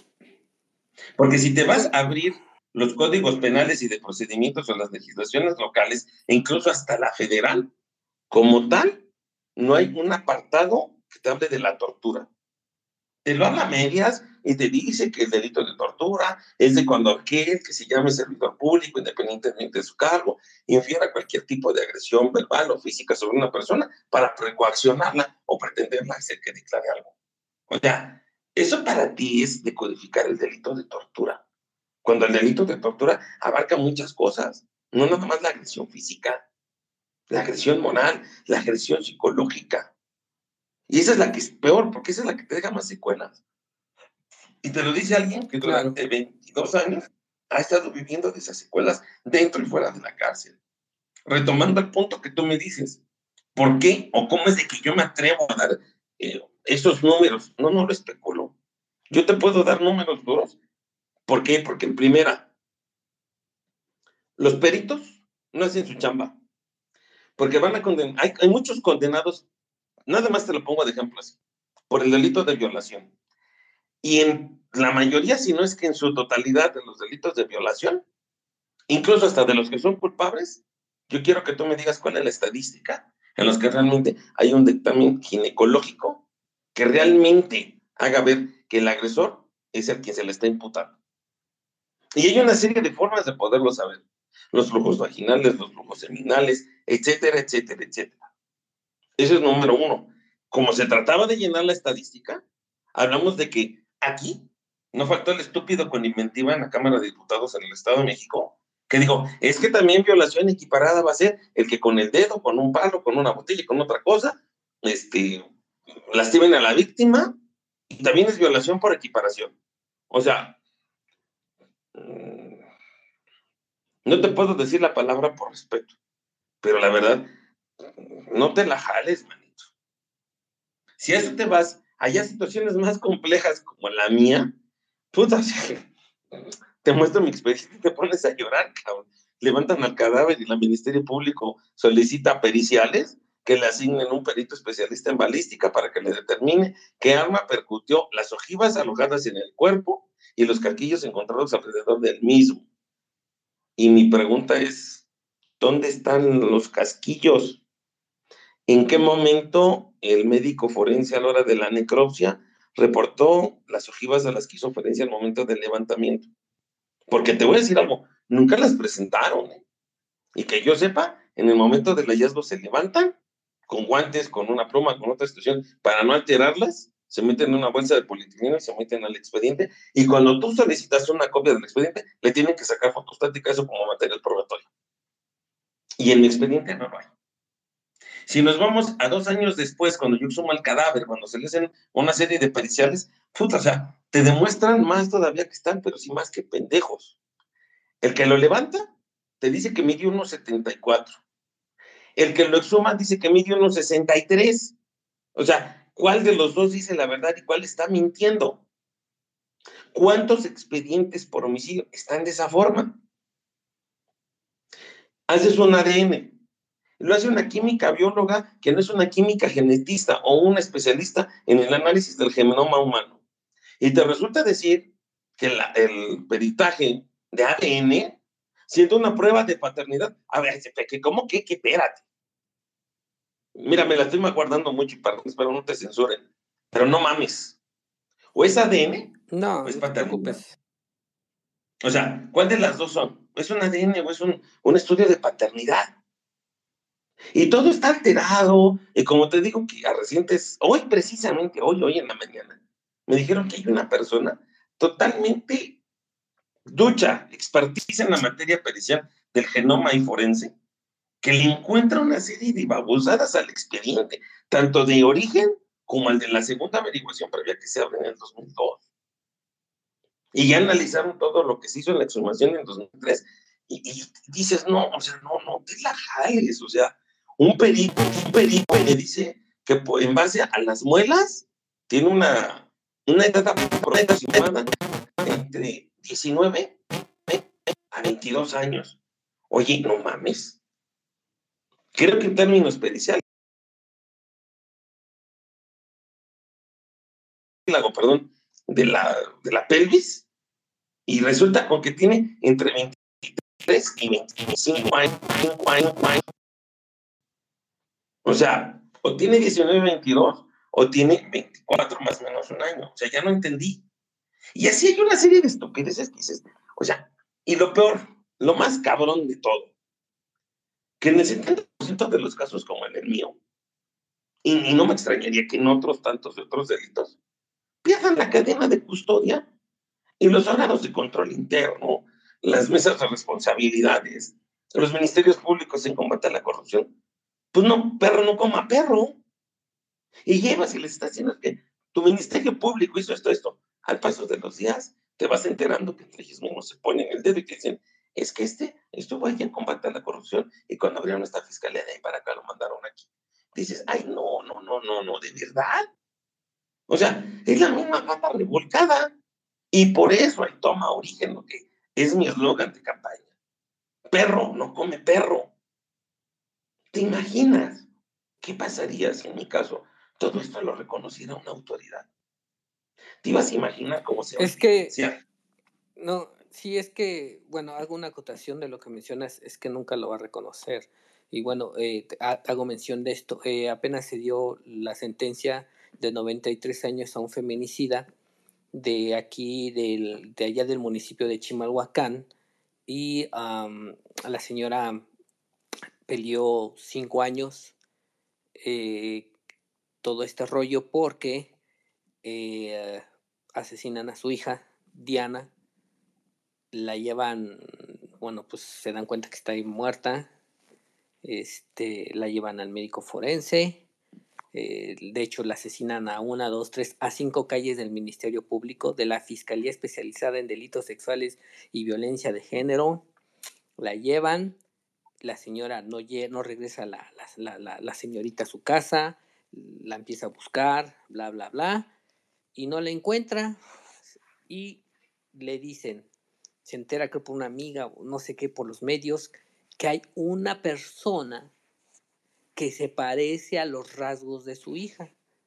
Porque si te vas a abrir los códigos penales y de procedimientos o las legislaciones locales, e incluso hasta la federal, como tal, no hay un apartado que te hable de la tortura. Te lo habla a medias y te dice que el delito de tortura es de cuando aquel que se llame servidor público, independientemente de su cargo, infiera cualquier tipo de agresión verbal o física sobre una persona para coaccionarla o pretenderla hacer que declare algo. O sea, eso para ti es decodificar el delito de tortura. Cuando el delito de tortura abarca muchas cosas, no nada más la agresión física, la agresión moral, la agresión psicológica. Y esa es la que es peor, porque esa es la que te deja más secuelas. Y te lo dice alguien que durante 22 años ha estado viviendo de esas secuelas dentro y fuera de la cárcel. Retomando el punto que tú me dices, ¿por qué o cómo es de que yo me atrevo a dar esos números? No lo especulo. Yo te puedo dar números duros. ¿Por qué? Porque en primera, los peritos no hacen su chamba. Porque van a condenar, hay muchos condenados, nada más te lo pongo de ejemplo así, por el delito de violación. Y en la mayoría, si no es que en su totalidad de los delitos de violación, incluso hasta de los que son culpables, yo quiero que tú me digas cuál es la estadística en los que realmente hay un dictamen ginecológico que realmente haga ver que el agresor es el que se le está imputando. Y hay una serie de formas de poderlo saber. Los flujos vaginales, los flujos seminales, etcétera, etcétera, etcétera. Eso es número uno. Como se trataba de llenar la estadística, hablamos de que aquí no faltó el estúpido con inventiva en la Cámara de Diputados en el Estado de México, que dijo, es que también violación equiparada va a ser el que con el dedo, con un palo, con una botella, con otra cosa, lastimen a la víctima, y también es violación por equiparación. O sea, no te puedo decir la palabra por respeto, pero la verdad, no te la jales, manito. Si a eso te vas, allá situaciones más complejas como la mía, puta, te muestro mi experiencia y te pones a llorar, cabrón. Levantan al cadáver y el Ministerio Público solicita periciales que le asignen un perito especialista en balística para que le determine qué arma percutió las ojivas alojadas en el cuerpo y los casquillos encontrados alrededor del mismo. Y mi pregunta es, ¿dónde están los casquillos? ¿En qué momento el médico forense a la hora de la necropsia reportó las ojivas de la esquizoferencia al momento del levantamiento? Porque te voy a decir algo, nunca las presentaron, ¿eh? Y que yo sepa, en el momento del hallazgo se levantan con guantes, con una pluma, con otra situación, para no alterarlas, se meten en una bolsa de polietileno y se meten al expediente, y cuando tú solicitas una copia del expediente, le tienen que sacar fotostática eso como material probatorio. Y en mi expediente no lo hay. Si nos vamos a 2 años después, cuando yo exhumo el cadáver, cuando se le hacen una serie de periciales, puta, o sea, te demuestran más todavía que están, pero sí más que pendejos. El que lo levanta te dice que mide 1,74. El que lo exhuma dice que mide 1,63. O sea, ¿cuál de los dos dice la verdad y cuál está mintiendo? ¿Cuántos expedientes por homicidio están de esa forma? Haces un ADN, lo hace una química bióloga que no es una química genetista o una especialista en el análisis del genoma humano. Y te resulta decir que el peritaje de ADN, siendo una prueba de paternidad, a ver, ¿cómo que? Espérate. Mira, me la estoy guardando mucho y espero no te censuren, pero no mames. O es ADN No, o es no te paternidad. preocupes. O sea, ¿cuál de las dos son? ¿Es un ADN o es un estudio de paternidad? Y todo está alterado. Y como te digo, que a recientes, hoy precisamente, hoy en la mañana, me dijeron que hay una persona totalmente ducha, expertise en la materia pericial del genoma y forense, que le encuentra una serie de babosadas al expediente, tanto de origen como al de la segunda averiguación previa que se abre en el 2002. Y ya analizaron todo lo que se hizo en la exhumación en 2003. Y dices, no, o sea, no te la jales, o sea, un perito le dice que en base a las muelas tiene una edad aproximada entre 19 a 22 años. Oye, no mames. Creo que en términos periciales perdón, de la pelvis, y resulta con que tiene entre 23 y 25 años. O sea, o tiene 19, 22, o tiene 24 más o menos un año. O sea, ya no entendí. Y así hay una serie de estupideces que dices, o sea, y lo peor, lo más cabrón de todo, que en el 70% de los casos como en el mío, y no me extrañaría que en otros tantos otros delitos, pierdan la cadena de custodia y los órganos de control interno, las mesas de responsabilidades, los ministerios públicos en combate a la corrupción. Pues no, perro no coma perro. Y llevas y les estás diciendo que tu ministerio público hizo esto. Al paso de los días te vas enterando que entre ellos mismos se ponen el dedo y te dicen, es que estuvo ahí en combate a la corrupción y cuando abrieron esta fiscalía de ahí para acá lo mandaron aquí. Dices, ay, no, de verdad. O sea, es la misma pata revolcada. Y por eso ahí toma origen lo que es mi eslogan de campaña. Perro no come perro. ¿Te imaginas qué pasaría si en mi caso todo esto lo reconociera una autoridad? ¿Te ibas a imaginar cómo se va a evidenciar? No, sí, es que, bueno, hago una acotación de lo que mencionas, es que nunca lo va a reconocer. Y bueno, hago mención de esto. Apenas se dio la sentencia de 93 años a un feminicida de aquí, de allá del municipio de Chimalhuacán, y a la señora peleó 5 años todo este rollo porque asesinan a su hija, Diana, la llevan, bueno, pues se dan cuenta que está ahí muerta, la llevan al médico forense, de hecho la asesinan a 1, 2, 3, a 5 calles del Ministerio Público, de la Fiscalía Especializada en Delitos Sexuales y Violencia de Género, la llevan, la señora no regresa la señorita a su casa, la empieza a buscar, bla, bla, bla, y no la encuentra, y le dicen, se entera creo por una amiga, no sé qué, por los medios, que hay una persona que se parece a los rasgos de su hija.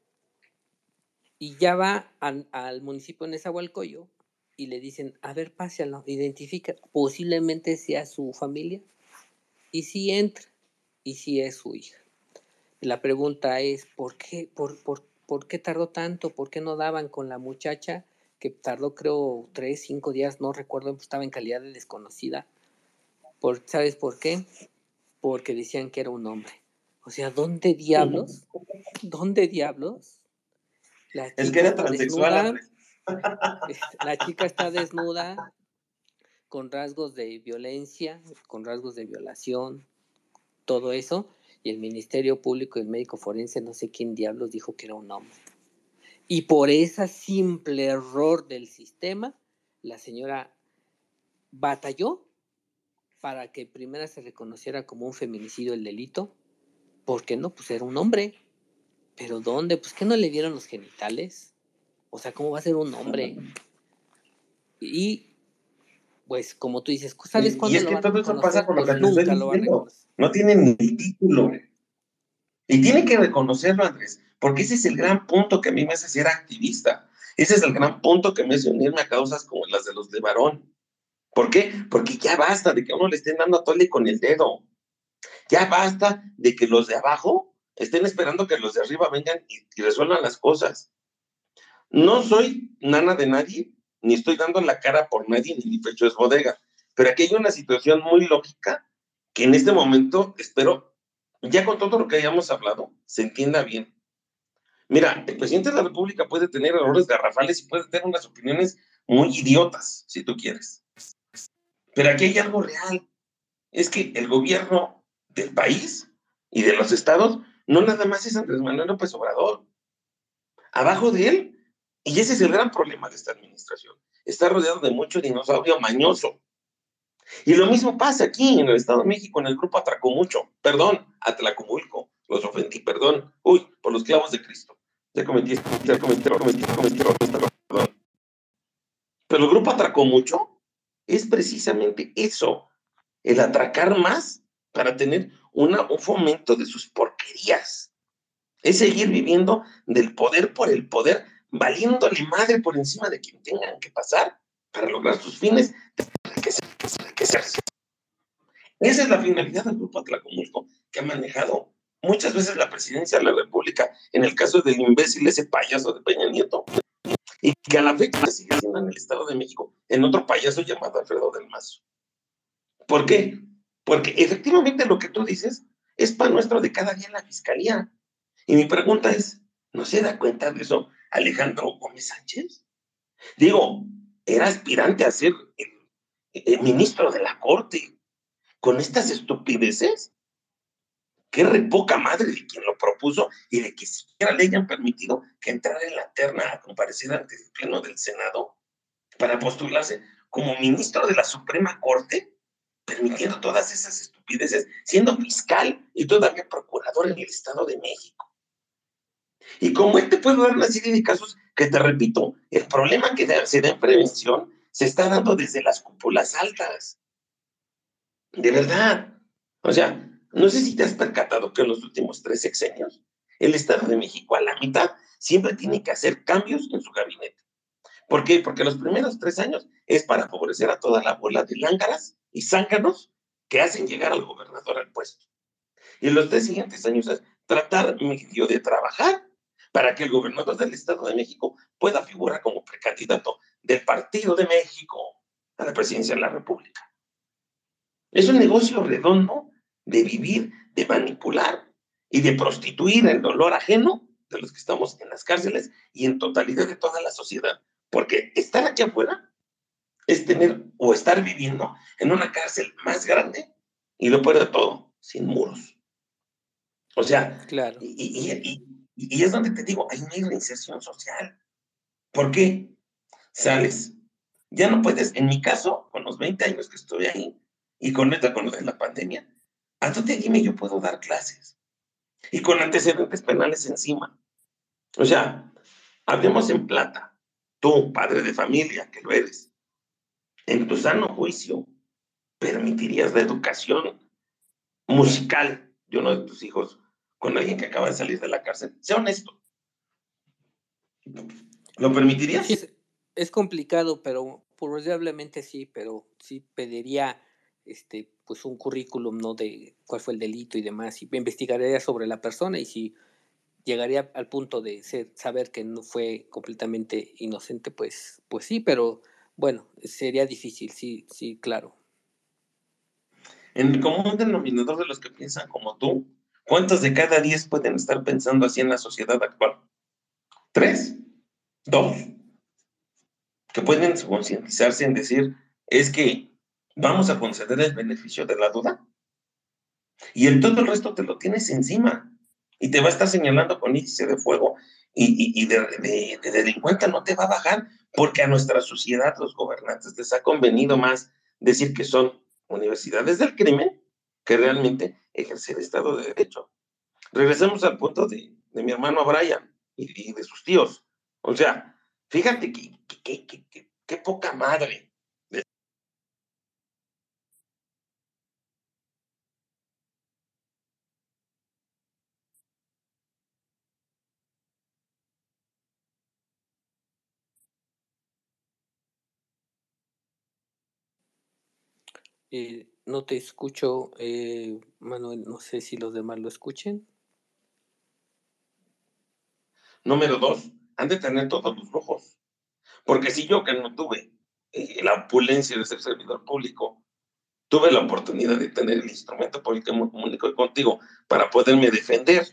Y ya va al municipio de Nezahualcóyotl y le dicen, a ver, pásalo, identifica, posiblemente sea su familia. Y sí entra, y sí es su hija. La pregunta es, ¿por qué tardó tanto? ¿Por qué no daban con la muchacha que tardó creo 3, 5 días, no recuerdo, estaba en calidad de desconocida? ¿Sabes por qué? Porque decían que era un hombre. O sea, ¿dónde diablos? La chica es que era transexual. La chica está desnuda, con rasgos de violencia, con rasgos de violación, todo eso, y el Ministerio Público y el médico forense, no sé quién diablos, dijo que era un hombre. Y por ese simple error del sistema, la señora batalló para que primero se reconociera como un feminicidio el delito. ¿Por qué no? Pues era un hombre. ¿Pero dónde? Pues que no le dieron los genitales. O sea, ¿cómo va a ser un hombre? Y pues como tú dices, ¿sabes cuándo lo van a reconocer? Y es que todo eso pasa por lo que te estoy diciendo. No tienen ni título. Y tiene que reconocerlo, Andrés, porque ese es el gran punto que a mí me hace ser activista. Ese es el gran punto que me hace unirme a causas como las de los de varón. ¿Por qué? Porque ya basta de que a uno le estén dando a tole con el dedo. Ya basta de que los de abajo estén esperando que los de arriba vengan y resuelvan las cosas. No soy nana de nadie, ni estoy dando la cara por nadie, ni mi pecho es bodega. Pero aquí hay una situación muy lógica que en este momento espero, ya con todo lo que hayamos hablado, se entienda bien. Mira, el presidente de la República puede tener errores garrafales y puede tener unas opiniones muy idiotas, si tú quieres. Pero aquí hay algo real. Es que el gobierno del país y de los estados no nada más es Andrés Manuel López Obrador. Abajo de él, y ese es el gran problema de esta administración, está rodeado de mucho dinosaurio mañoso. Y lo mismo pasa aquí en el Estado de México, en el grupo Atlacomulco, los ofendí, perdón, por los clavos de Cristo. Ya cometí, perdón. Pero el grupo atracó mucho, es precisamente eso, el atracar más para tener un fomento de sus porquerías. Es seguir viviendo del poder por el poder, valiéndole madre por encima de quien tengan que pasar para lograr sus fines de enriquecerse. Esa es la finalidad del Grupo Atlacomulco, que ha manejado muchas veces la presidencia de la República, en el caso del imbécil, ese payaso de Peña Nieto, y que a la fecha sigue siendo en el Estado de México, en otro payaso llamado Alfredo del Mazo. ¿Por qué? Porque efectivamente lo que tú dices es pan nuestro de cada día en la Fiscalía. Y mi pregunta es, ¿no se da cuenta de eso Alejandro Gómez Sánchez? Digo, era aspirante a ser el ministro de la Corte con estas estupideces. Qué re poca madre de quien lo propuso y de que siquiera le hayan permitido que entrara en la terna a comparecer ante el Pleno del Senado para postularse como ministro de la Suprema Corte, permitiendo todas esas estupideces, siendo fiscal y todavía procurador en el Estado de México. Y como te puedo dar una serie de casos que, te repito, el problema que se da en prevención se está dando desde las cúpulas altas. De verdad. O sea, no sé si te has percatado que en los últimos 3 sexenios, el Estado de México a la mitad siempre tiene que hacer cambios en su gabinete. ¿Por qué? Porque los primeros 3 años es para favorecer a toda la bola de lángaras y zánganos que hacen llegar al gobernador al puesto. Y en los 3 siguientes años es tratar medio de trabajar para que el gobernador del Estado de México pueda figurar como precandidato del Partido de México a la presidencia de la República. Es un negocio redondo de vivir, de manipular y de prostituir el dolor ajeno de los que estamos en las cárceles y en totalidad de toda la sociedad. Porque estar aquí afuera es tener o estar viviendo en una cárcel más grande y lo peor de todo, sin muros. O sea, Claro. y es donde te digo, hay una reinserción social. ¿Por qué? Sales. Ya no puedes, en mi caso, con los 20 años que estoy ahí, y con lo de la pandemia, a tú te dime, yo puedo dar clases. Y con antecedentes penales encima. O sea, hablemos en plata. Tú, padre de familia, que lo eres, en tu sano juicio, ¿permitirías la educación musical de uno de tus hijos con alguien que acaba de salir de la cárcel? Sea honesto. ¿Lo permitirías? Sí, es complicado, pero probablemente sí, pero sí pediría pues un currículum, ¿no? De cuál fue el delito y demás, y investigaría sobre la persona y si llegaría al punto de saber que no fue completamente inocente, pues sí, pero bueno, sería difícil, sí, sí, claro. En el común denominador de los que piensan como tú, ¿cuántos de cada 10 pueden estar pensando así en la sociedad actual? 3, 2, que pueden concientizarse en decir, es que vamos a conceder el beneficio de la duda y en todo el resto te lo tienes encima y te va a estar señalando con índice de fuego y de delincuente no te va a bajar porque a nuestra sociedad, los gobernantes, les ha convenido más decir que son universidades del crimen que realmente ejercer Estado de Derecho. Regresemos al punto de mi hermano Brian y de sus tíos. O sea, fíjate qué poca madre. No te escucho, Manuel, no sé si los demás lo escuchen. Número 2, han de tener todos los lujos. Porque si yo, que no tuve la opulencia de ser servidor público, tuve la oportunidad de tener el instrumento por el que me comunico contigo para poderme defender.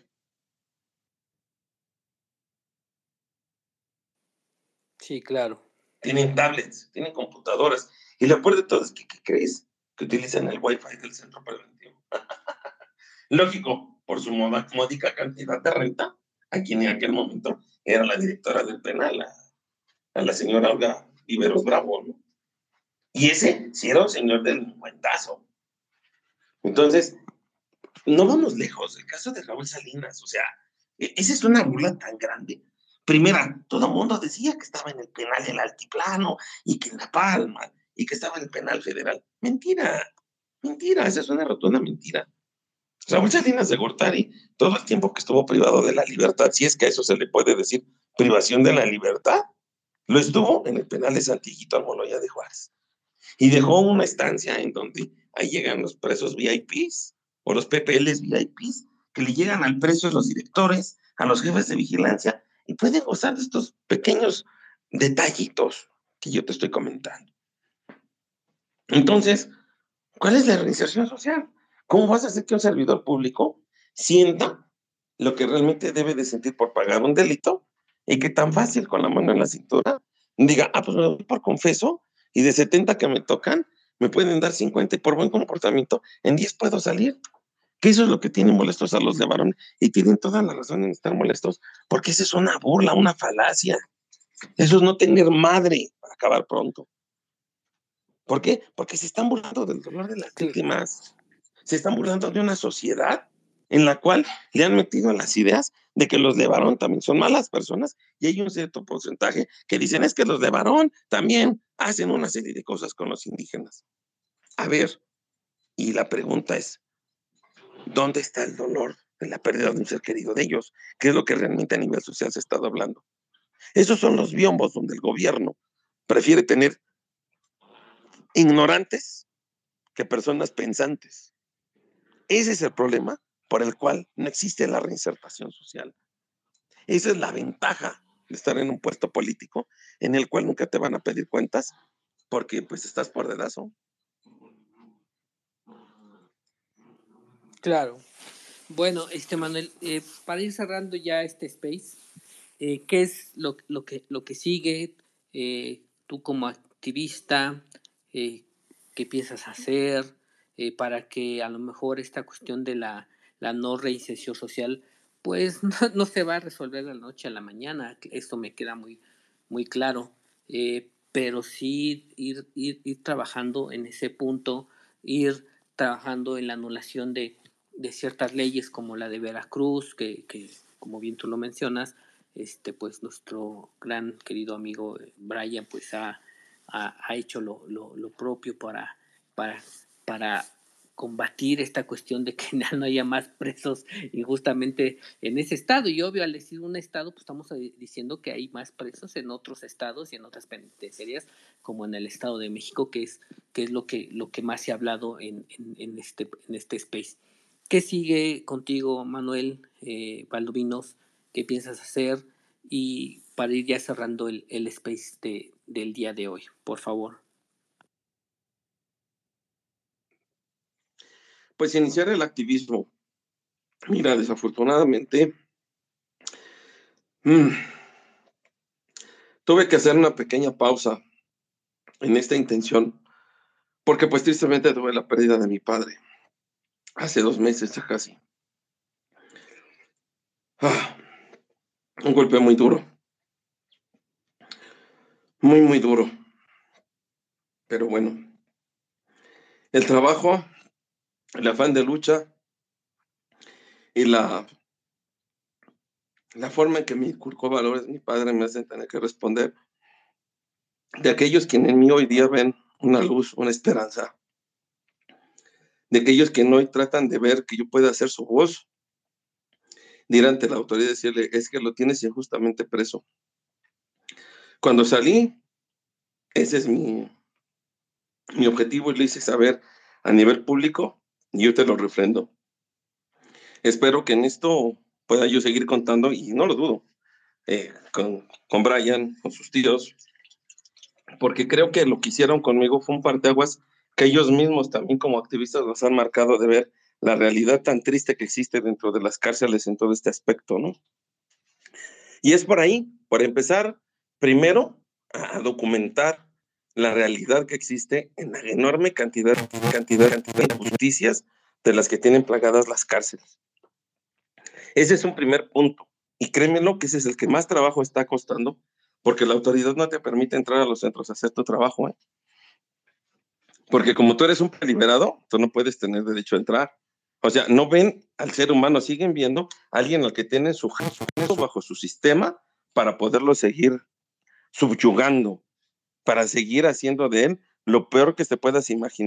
Sí, claro. Tienen tablets, tienen computadoras. Y lo peor de todo es que, ¿qué crees? Que utilizan el Wi-Fi del centro preventivo. Lógico, por su módica cantidad de renta, a quien en aquel momento era la directora del penal, a la señora Olga Viveros Bravo, ¿no? Y ese sí era un señor delincuentazo. Entonces, no vamos lejos. El caso de Raúl Salinas, o sea, esa es una burla tan grande. Primera, todo el mundo decía que estaba en el penal del Altiplano y que en La Palma y que estaba en el penal federal. Mentira, mentira, esa es una rotunda mentira. Raúl Salinas de Gortari, todo el tiempo que estuvo privado de la libertad, si es que a eso se le puede decir privación de la libertad, lo estuvo en el penal de Santillito Almoloya de Juárez. Y dejó una estancia en donde ahí llegan los presos VIPs o los PPLs VIPs, que le llegan al precio de los directores, a los jefes de vigilancia, y pueden gozar de estos pequeños detallitos que yo te estoy comentando. Entonces, ¿cuál es la reinserción social? ¿Cómo vas a hacer que un servidor público sienta lo que realmente debe de sentir por pagar un delito y que tan fácil con la mano en la cintura diga, pues me voy por confeso y de 70 que me tocan, me pueden dar 50 y por buen comportamiento en 10 puedo salir? Que eso es lo que tiene molestos a los de varón y tienen toda la razón en estar molestos porque esa es una burla, una falacia. Eso es no tener madre para acabar pronto. ¿Por qué? Porque se están burlando del dolor de las víctimas. Se están burlando de una sociedad en la cual le han metido las ideas de que los de varón también son malas personas y hay un cierto porcentaje que dicen es que los de varón también hacen una serie de cosas con los indígenas. A ver, y la pregunta es, ¿dónde está el dolor de la pérdida de un ser querido de ellos? ¿Qué es lo que realmente a nivel social se está hablando? Esos son los biombos donde el gobierno prefiere tener ignorantes que personas pensantes. Ese es el problema por el cual no existe la reinsertación social. Esa es la ventaja de estar en un puesto político en el cual nunca te van a pedir cuentas porque pues estás por dedazo. Claro. Bueno, Manuel, para ir cerrando ya este space, ¿qué es lo que sigue? Tú como activista, ¿qué piensas hacer para que a lo mejor esta cuestión de la no reinserción social, pues no se va a resolver de la noche a la mañana? Esto me queda muy claro, pero sí ir trabajando en ese punto, ir trabajando en la anulación de ciertas leyes como la de Veracruz, que como bien tú lo mencionas, pues nuestro gran querido amigo Brian pues ha hecho lo propio para, para combatir esta cuestión de que no haya más presos injustamente en ese estado. Y obvio, al decir un estado, pues estamos diciendo que hay más presos en otros estados y en otras penitenciarías, como en el Estado de México, que es lo que más se ha hablado en este space. ¿Qué sigue contigo, Manuel Valdovinos? ¿Qué piensas hacer? Y para ir ya cerrando el space del día de hoy, por favor. Pues iniciar el activismo. Mira, desafortunadamente tuve que hacer una pequeña pausa en esta intención porque pues tristemente tuve la pérdida de mi padre hace 2 meses ya casi. Un golpe muy duro, muy duro, pero bueno, el trabajo, el afán de lucha y la forma en que me inculcó valores mi padre me hacen tener que responder de aquellos que en mí hoy día ven una luz, una esperanza, de aquellos que no tratan de ver que yo pueda hacer su voz, de ir ante la autoridad y decirle, es que lo tienes injustamente preso. Cuando salí, ese es mi objetivo y lo hice saber a nivel público y yo te lo refrendo. Espero que en esto pueda yo seguir contando, y no lo dudo, con Brian, con sus tíos, porque creo que lo que hicieron conmigo fue un parteaguas que ellos mismos también como activistas los han marcado de ver la realidad tan triste que existe dentro de las cárceles en todo este aspecto, ¿no? Y es por ahí, por empezar, primero, a documentar la realidad que existe en la enorme cantidad de injusticias de las que tienen plagadas las cárceles. Ese es un primer punto. Y créemelo que ese es el que más trabajo está costando, porque la autoridad no te permite entrar a los centros a hacer tu trabajo, ¿eh? Porque como tú eres un liberado, tú no puedes tener derecho a entrar. O sea, no ven al ser humano, siguen viendo a alguien al que tienen sujeto bajo su sistema para poderlo seguir subyugando, para seguir haciendo de él lo peor que te puedas imaginar,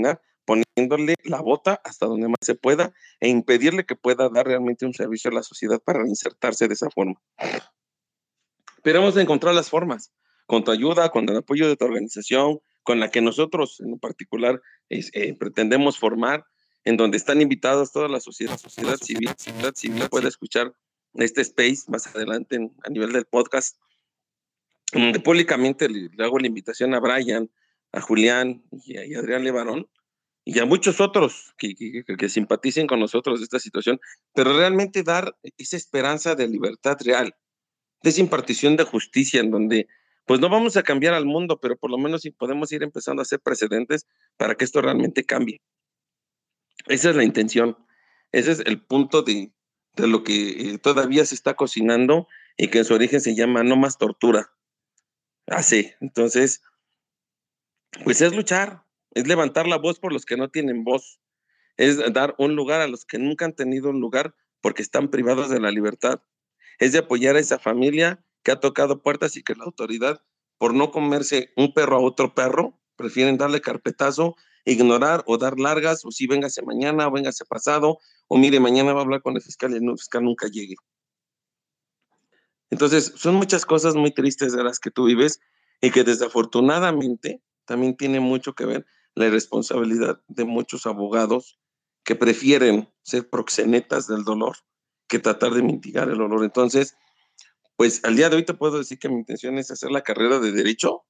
poniéndole la bota hasta donde más se pueda e impedirle que pueda dar realmente un servicio a la sociedad para reinsertarse de esa forma. Pero hemos de encontrar las formas, con tu ayuda, con el apoyo de tu organización, con la que nosotros en particular pretendemos formar, en donde están invitados toda la sociedad civil puede escuchar este space más adelante a nivel del podcast, donde públicamente le hago la invitación a Brian, a Julián y a Adrián Levarón, y a muchos otros que simpaticen con nosotros de esta situación, pero realmente dar esa esperanza de libertad real, de esa impartición de justicia en donde pues no vamos a cambiar al mundo, pero por lo menos sí podemos ir empezando a hacer precedentes para que esto realmente cambie. Esa es la intención, ese es el punto de lo que todavía se está cocinando y que en su origen se llama no más tortura. Entonces, pues es luchar, es levantar la voz por los que no tienen voz, es dar un lugar a los que nunca han tenido un lugar porque están privados de la libertad, es de apoyar a esa familia que ha tocado puertas y que la autoridad, por no comerse un perro a otro perro, prefieren darle carpetazo, ignorar o dar largas, o si véngase mañana, o véngase pasado, o mire, mañana va a hablar con el fiscal y el fiscal nunca llegue. Entonces, son muchas cosas muy tristes de las que tú vives y que desafortunadamente también tiene mucho que ver la irresponsabilidad de muchos abogados que prefieren ser proxenetas del dolor que tratar de mitigar el dolor. Entonces, pues al día de hoy te puedo decir que mi intención es hacer la carrera de Derecho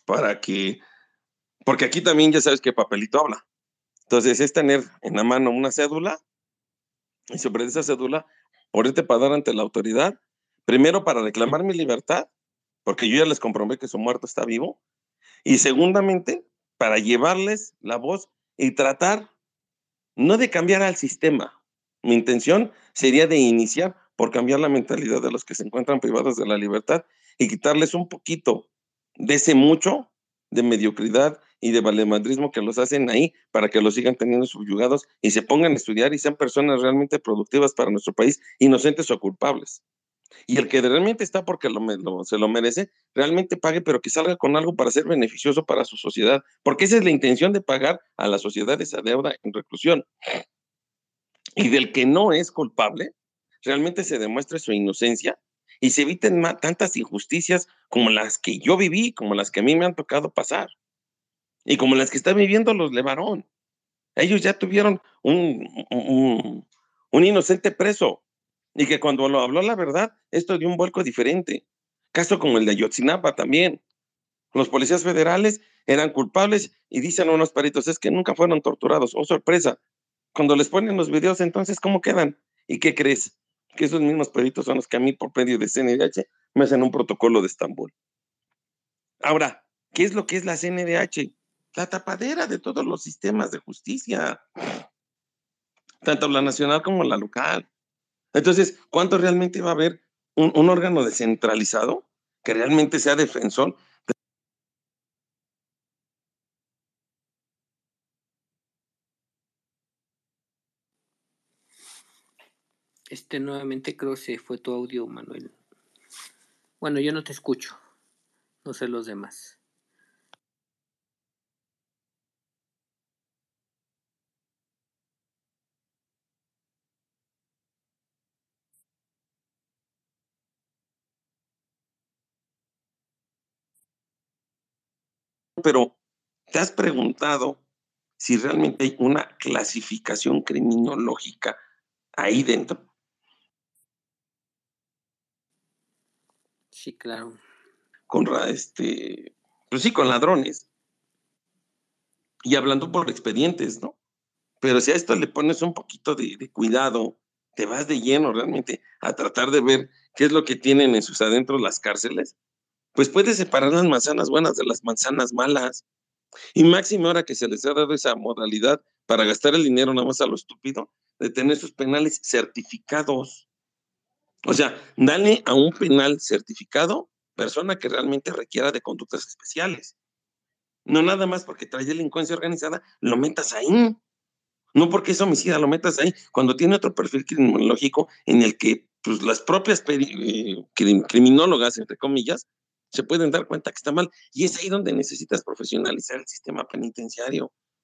porque aquí también ya sabes que papelito habla. Entonces, es tener en la mano una cédula y sobre esa cédula ponerte para dar ante la autoridad, primero para reclamar mi libertad, porque yo ya les comprobé que su muerto está vivo, y segundamente para llevarles la voz y tratar no de cambiar al sistema. Mi intención sería de iniciar por cambiar la mentalidad de los que se encuentran privados de la libertad y quitarles un poquito de ese mucho de mediocridad y de valemadrismo que los hacen ahí para que los sigan teniendo subyugados y se pongan a estudiar y sean personas realmente productivas para nuestro país, inocentes o culpables. Y el que realmente está porque se lo merece, realmente pague, pero que salga con algo para ser beneficioso para su sociedad, porque esa es la intención de pagar a la sociedad esa deuda en reclusión. Y del que no es culpable, realmente se demuestre su inocencia y se eviten tantas injusticias como las que yo viví, como las que a mí me han tocado pasar y como las que están viviendo los Levarón. Ellos ya tuvieron un inocente preso y que cuando lo habló la verdad, esto dio un vuelco diferente. Caso como el de Ayotzinapa también. Los policías federales eran culpables y dicen unos peritos, es que nunca fueron torturados. Oh, sorpresa. Cuando les ponen los videos, entonces, ¿cómo quedan? ¿Y qué crees? Que esos mismos peritos son los que a mí, por medio de CNDH, me hacen un protocolo de Estambul. Ahora, ¿qué es lo que es la CNDH? La tapadera de todos los sistemas de justicia, tanto la nacional como la local. Entonces, ¿cuánto realmente va a haber un órgano descentralizado que realmente sea defensor? Nuevamente creo que se fue tu audio, Manuel. Bueno, yo no te escucho. No sé los demás. Pero, ¿te has preguntado si realmente hay una clasificación criminológica ahí dentro? Sí, claro. Pues sí, con ladrones y hablando por expedientes, ¿no? Pero si a esto le pones un poquito de cuidado, te vas de lleno realmente a tratar de ver qué es lo que tienen en sus adentros las cárceles, pues puedes separar las manzanas buenas de las manzanas malas. Y máximo ahora que se les ha dado esa modalidad para gastar el dinero nada más a lo estúpido, de tener sus penales certificados. O sea, dale a un penal certificado persona que realmente requiera de conductas especiales. No nada más porque trae delincuencia organizada, lo metas ahí. No porque es homicida, lo metas ahí. Cuando tiene otro perfil criminológico en el que pues, las propias criminólogas, entre comillas, se pueden dar cuenta que está mal. Y es ahí donde necesitas profesionalizar el sistema penitenciario.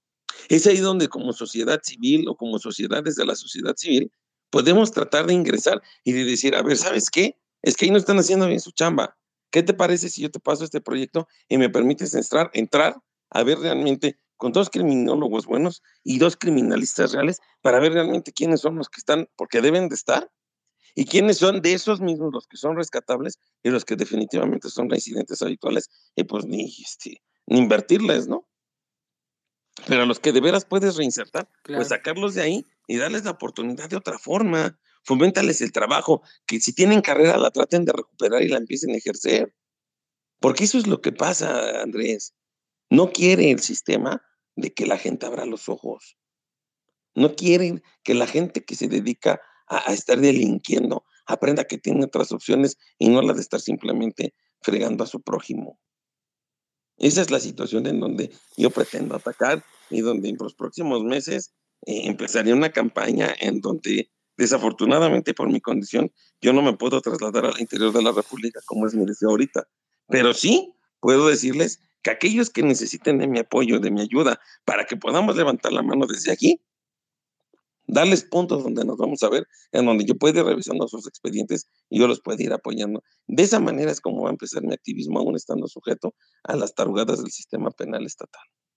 Es ahí donde como sociedad civil o como sociedades de la sociedad civil podemos tratar de ingresar y de decir, a ver, ¿sabes qué? Es que ahí no están haciendo bien su chamba. ¿Qué te parece si yo te paso este proyecto y me permites entrar a ver realmente con 2 criminólogos buenos y 2 criminalistas reales para ver realmente quiénes son los que están, porque deben de estar, y quiénes son de esos mismos los que son rescatables y los que definitivamente son reincidentes habituales, y pues ni invertirles, ¿no? Pero a los que de veras puedes reinsertar, pues Claro, sacarlos de ahí y darles la oportunidad de otra forma. Foméntales el trabajo, que si tienen carrera la traten de recuperar y la empiecen a ejercer. Porque eso es lo que pasa, Andrés. No quiere el sistema de que la gente abra los ojos. No quieren que la gente que se dedica a estar delinquiendo aprenda que tiene otras opciones y no la de estar simplemente fregando a su prójimo. Esa es la situación en donde yo pretendo atacar y donde en los próximos meses empezaría una campaña en donde desafortunadamente por mi condición yo no me puedo trasladar al interior de la República como es mi deseo ahorita, pero sí puedo decirles que aquellos que necesiten de mi apoyo, de mi ayuda, para que podamos levantar la mano desde aquí, darles puntos donde nos vamos a ver, en donde yo pueda ir revisando sus expedientes y yo los pueda ir apoyando. De esa manera es como va a empezar mi activismo, aún estando sujeto a las tarugadas del sistema penal estatal.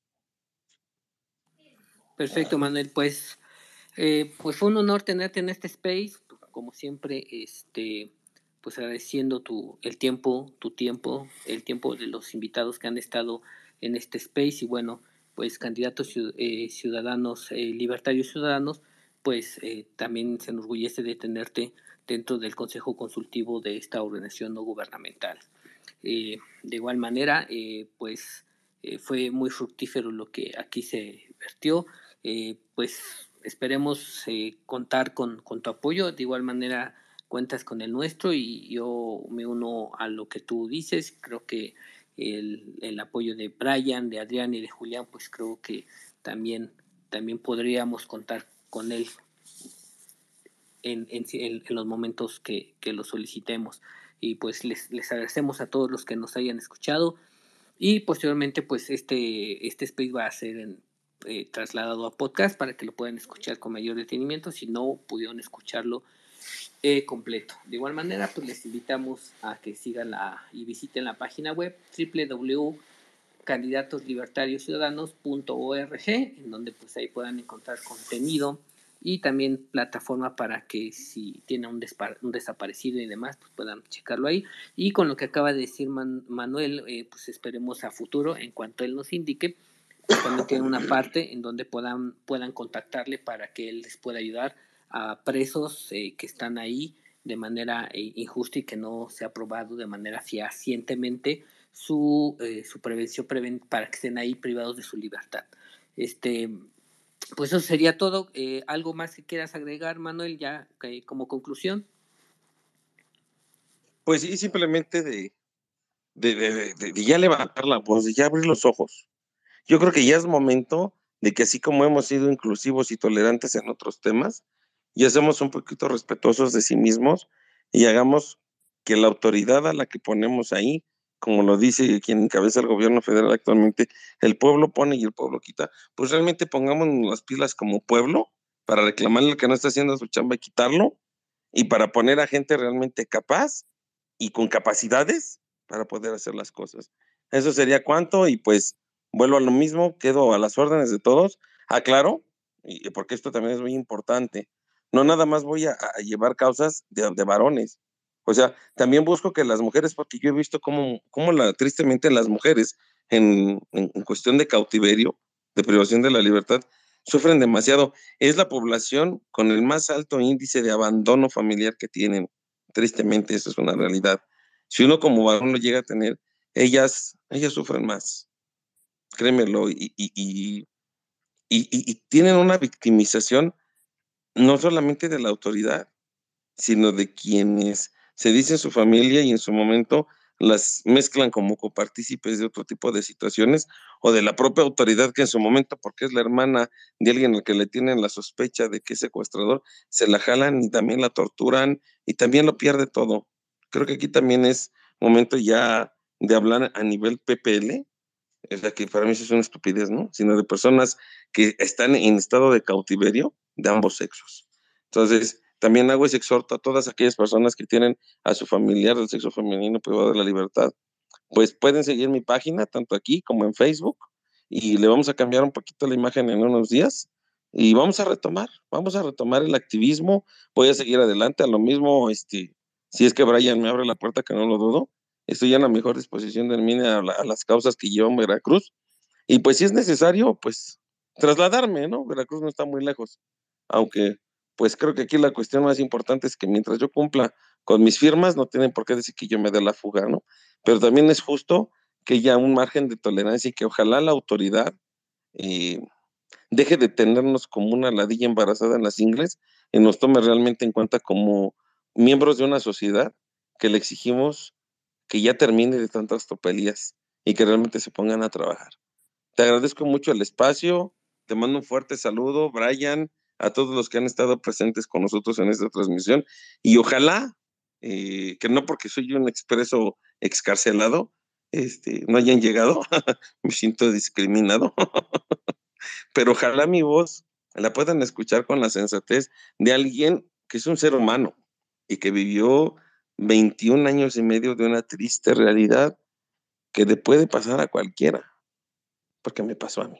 perfecto, Manuel. Pues fue un honor tenerte en este space, como siempre, pues agradeciendo tu tiempo, el tiempo de los invitados que han estado en este space y bueno, pues candidatos ciudadanos, libertarios ciudadanos, pues también se enorgullece de tenerte dentro del Consejo Consultivo de esta organización no gubernamental. De igual manera, fue muy fructífero lo que aquí se vertió. Pues esperemos contar con tu apoyo. De igual manera, cuentas con el nuestro y yo me uno a lo que tú dices. Creo que el apoyo de Brian, de Adrián y de Julián, pues creo que también podríamos contar con él en los momentos que lo solicitemos. Y pues les agradecemos a todos los que nos hayan escuchado. Y posteriormente, pues este space va a ser trasladado a podcast para que lo puedan escuchar con mayor detenimiento si no pudieron escucharlo completo. De igual manera, pues les invitamos a que sigan y visiten la página web www.candidatoslibertariosciudadanos.org, en donde pues ahí puedan encontrar contenido y también plataforma para que si tiene un desaparecido y demás, pues puedan checarlo ahí. Y con lo que acaba de decir Manuel, pues esperemos a futuro, en cuanto él nos indique, pues también tiene una parte en donde puedan contactarle para que él les pueda ayudar a presos que están ahí de manera injusta y que no se ha probado de manera fehacientemente su prevención para que estén ahí privados de su libertad. Pues eso sería todo. ¿Algo más que quieras agregar, Manuel, ya como conclusión? Pues sí, simplemente de ya levantar la voz, de ya abrir los ojos. Yo creo que ya es momento de que así como hemos sido inclusivos y tolerantes en otros temas, ya seamos un poquito respetuosos de sí mismos y hagamos que la autoridad a la que ponemos ahí, como lo dice quien encabeza el gobierno federal actualmente, el pueblo pone y el pueblo quita, pues realmente pongamos las pilas como pueblo para reclamarle al que no está haciendo su chamba y quitarlo, y para poner a gente realmente capaz y con capacidades para poder hacer las cosas. Eso sería cuanto, y pues vuelvo a lo mismo, quedo a las órdenes de todos. Aclaro, porque esto también es muy importante, no nada más voy a llevar causas de varones. O sea, también busco que las mujeres, porque yo he visto cómo tristemente las mujeres en cuestión de cautiverio, de privación de la libertad, sufren demasiado. Es la población con el más alto índice de abandono familiar que tienen. Tristemente, eso es una realidad. Si uno como varón lo llega a tener, ellas sufren más, créemelo, y tienen una victimización no solamente de la autoridad, sino de quienes se dicen su familia y en su momento las mezclan como copartícipes de otro tipo de situaciones o de la propia autoridad que en su momento, porque es la hermana de alguien al que le tienen la sospecha de que es secuestrador, se la jalan y también la torturan y también lo pierde todo. Creo que aquí también es momento ya de hablar a nivel PPL, O sea, que para mí eso es una estupidez, ¿no? Sino de personas que están en estado de cautiverio de ambos sexos. Entonces, también hago ese exhorto a todas aquellas personas que tienen a su familiar del sexo femenino privado de la libertad, pues pueden seguir mi página, tanto aquí como en Facebook, y le vamos a cambiar un poquito la imagen en unos días, y vamos a retomar el activismo, voy a seguir adelante, a lo mismo, si es que Brian me abre la puerta, que no lo dudo, estoy en la mejor disposición de irme a las causas que llevo en Veracruz, y pues si es necesario, pues trasladarme, ¿no? Veracruz no está muy lejos, aunque pues creo que aquí la cuestión más importante es que mientras yo cumpla con mis firmas, no tienen por qué decir que yo me dé la fuga, ¿no? Pero también es justo que haya un margen de tolerancia y que ojalá la autoridad eh, deje de tenernos como una ladilla embarazada en las ingles y nos tome realmente en cuenta como miembros de una sociedad que le exigimos que ya termine de tantas tropelías y que realmente se pongan a trabajar. Te agradezco mucho el espacio, te mando un fuerte saludo, Brian, a todos los que han estado presentes con nosotros en esta transmisión y ojalá que no porque soy un expreso excarcelado, no hayan llegado, me siento discriminado, pero ojalá mi voz la puedan escuchar con la sensatez de alguien que es un ser humano y que vivió 21 años y medio de una triste realidad que le puede pasar a cualquiera, porque me pasó a mí.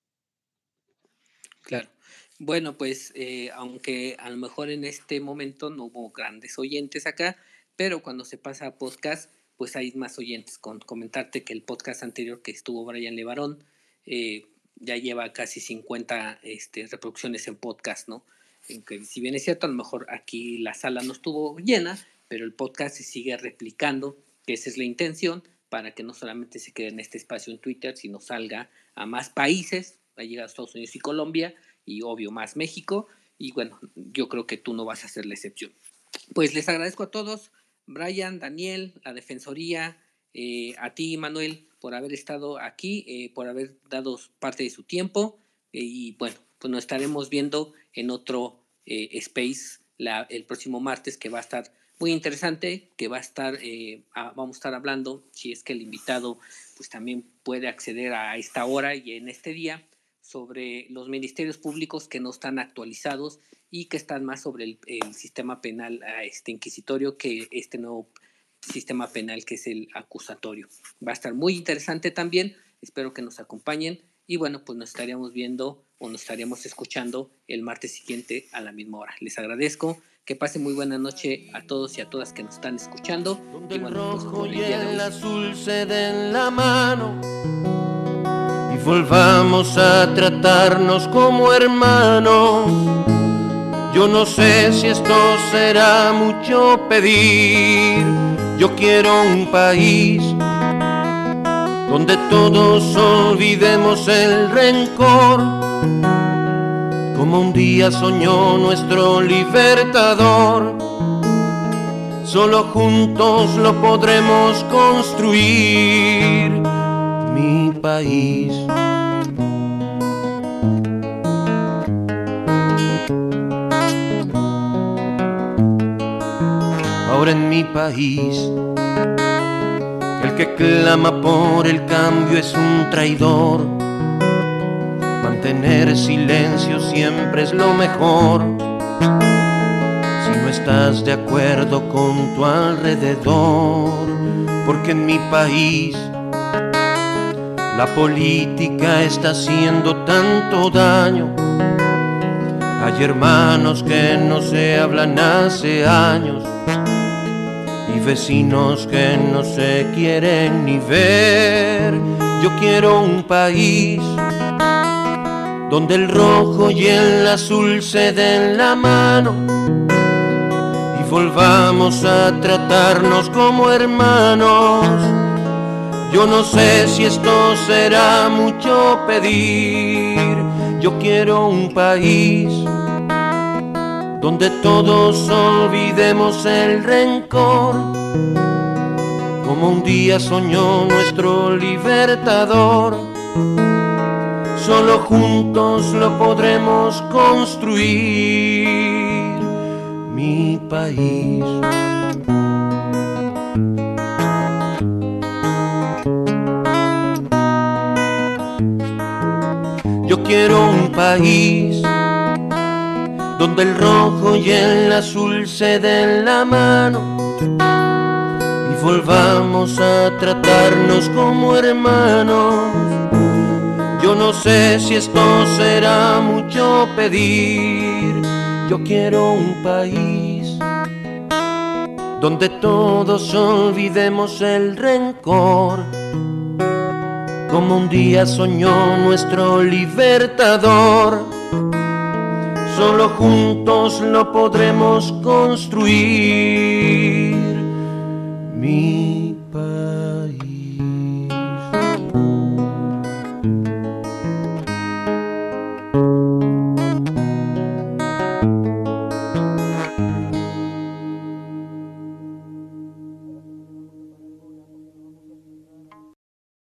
Claro. Bueno, pues aunque a lo mejor en este momento no hubo grandes oyentes acá, pero cuando se pasa a podcast, pues hay más oyentes. Con comentarte que el podcast anterior que estuvo Brian Levarón ya lleva casi 50 reproducciones en podcast, ¿no? En que, si bien es cierto, a lo mejor aquí la sala no estuvo llena, pero el podcast se sigue replicando, que esa es la intención, para que no solamente se quede en este espacio en Twitter, sino salga a más países, ha llegado a Estados Unidos y Colombia, y obvio más México, y bueno, yo creo que tú no vas a ser la excepción. Pues les agradezco a todos, Brian, Daniel, la Defensoría, a ti, Manuel, por haber estado aquí, por haber dado parte de su tiempo, y bueno, pues nos estaremos viendo en otro space el próximo martes, que va a estar muy interesante, que va a estar, vamos a estar hablando, si es que el invitado pues también puede acceder a esta hora y en este día, sobre los ministerios públicos que no están actualizados y que están más sobre el sistema penal inquisitorio que este nuevo sistema penal que es el acusatorio. Va a estar muy interesante también, espero que nos acompañen y bueno, pues nos estaríamos viendo o nos estaríamos escuchando el martes siguiente a la misma hora. Les agradezco, que pasen muy buena noche a todos y a todas que nos están escuchando. Donde y bueno, el pues rojo por el y día de hoy el azul se den la mano y volvamos a tratarnos como hermanos. Yo no sé si esto será mucho pedir. Yo quiero un país donde todos olvidemos el rencor, como un día soñó nuestro libertador. Solo juntos lo podremos construir, mi país. Ahora en mi país, el que clama por el cambio es un traidor. Mantener silencio siempre es lo mejor. Si no estás de acuerdo con tu alrededor, porque en mi país la política está haciendo tanto daño. Hay hermanos que no se hablan hace años y vecinos que no se quieren ni ver. Yo quiero un país donde el rojo y el azul se den la mano y volvamos a tratarnos como hermanos. Yo no sé si esto será mucho pedir. Yo quiero un país donde todos olvidemos el rencor, como un día soñó nuestro libertador. Solo juntos lo podremos construir, mi país. Yo quiero un país donde el rojo y el azul se den la mano y volvamos a tratarnos como hermanos. Yo no sé si esto será mucho pedir. Yo quiero un país donde todos olvidemos el rencor, como un día soñó nuestro libertador. Solo juntos lo podremos construir, mi país.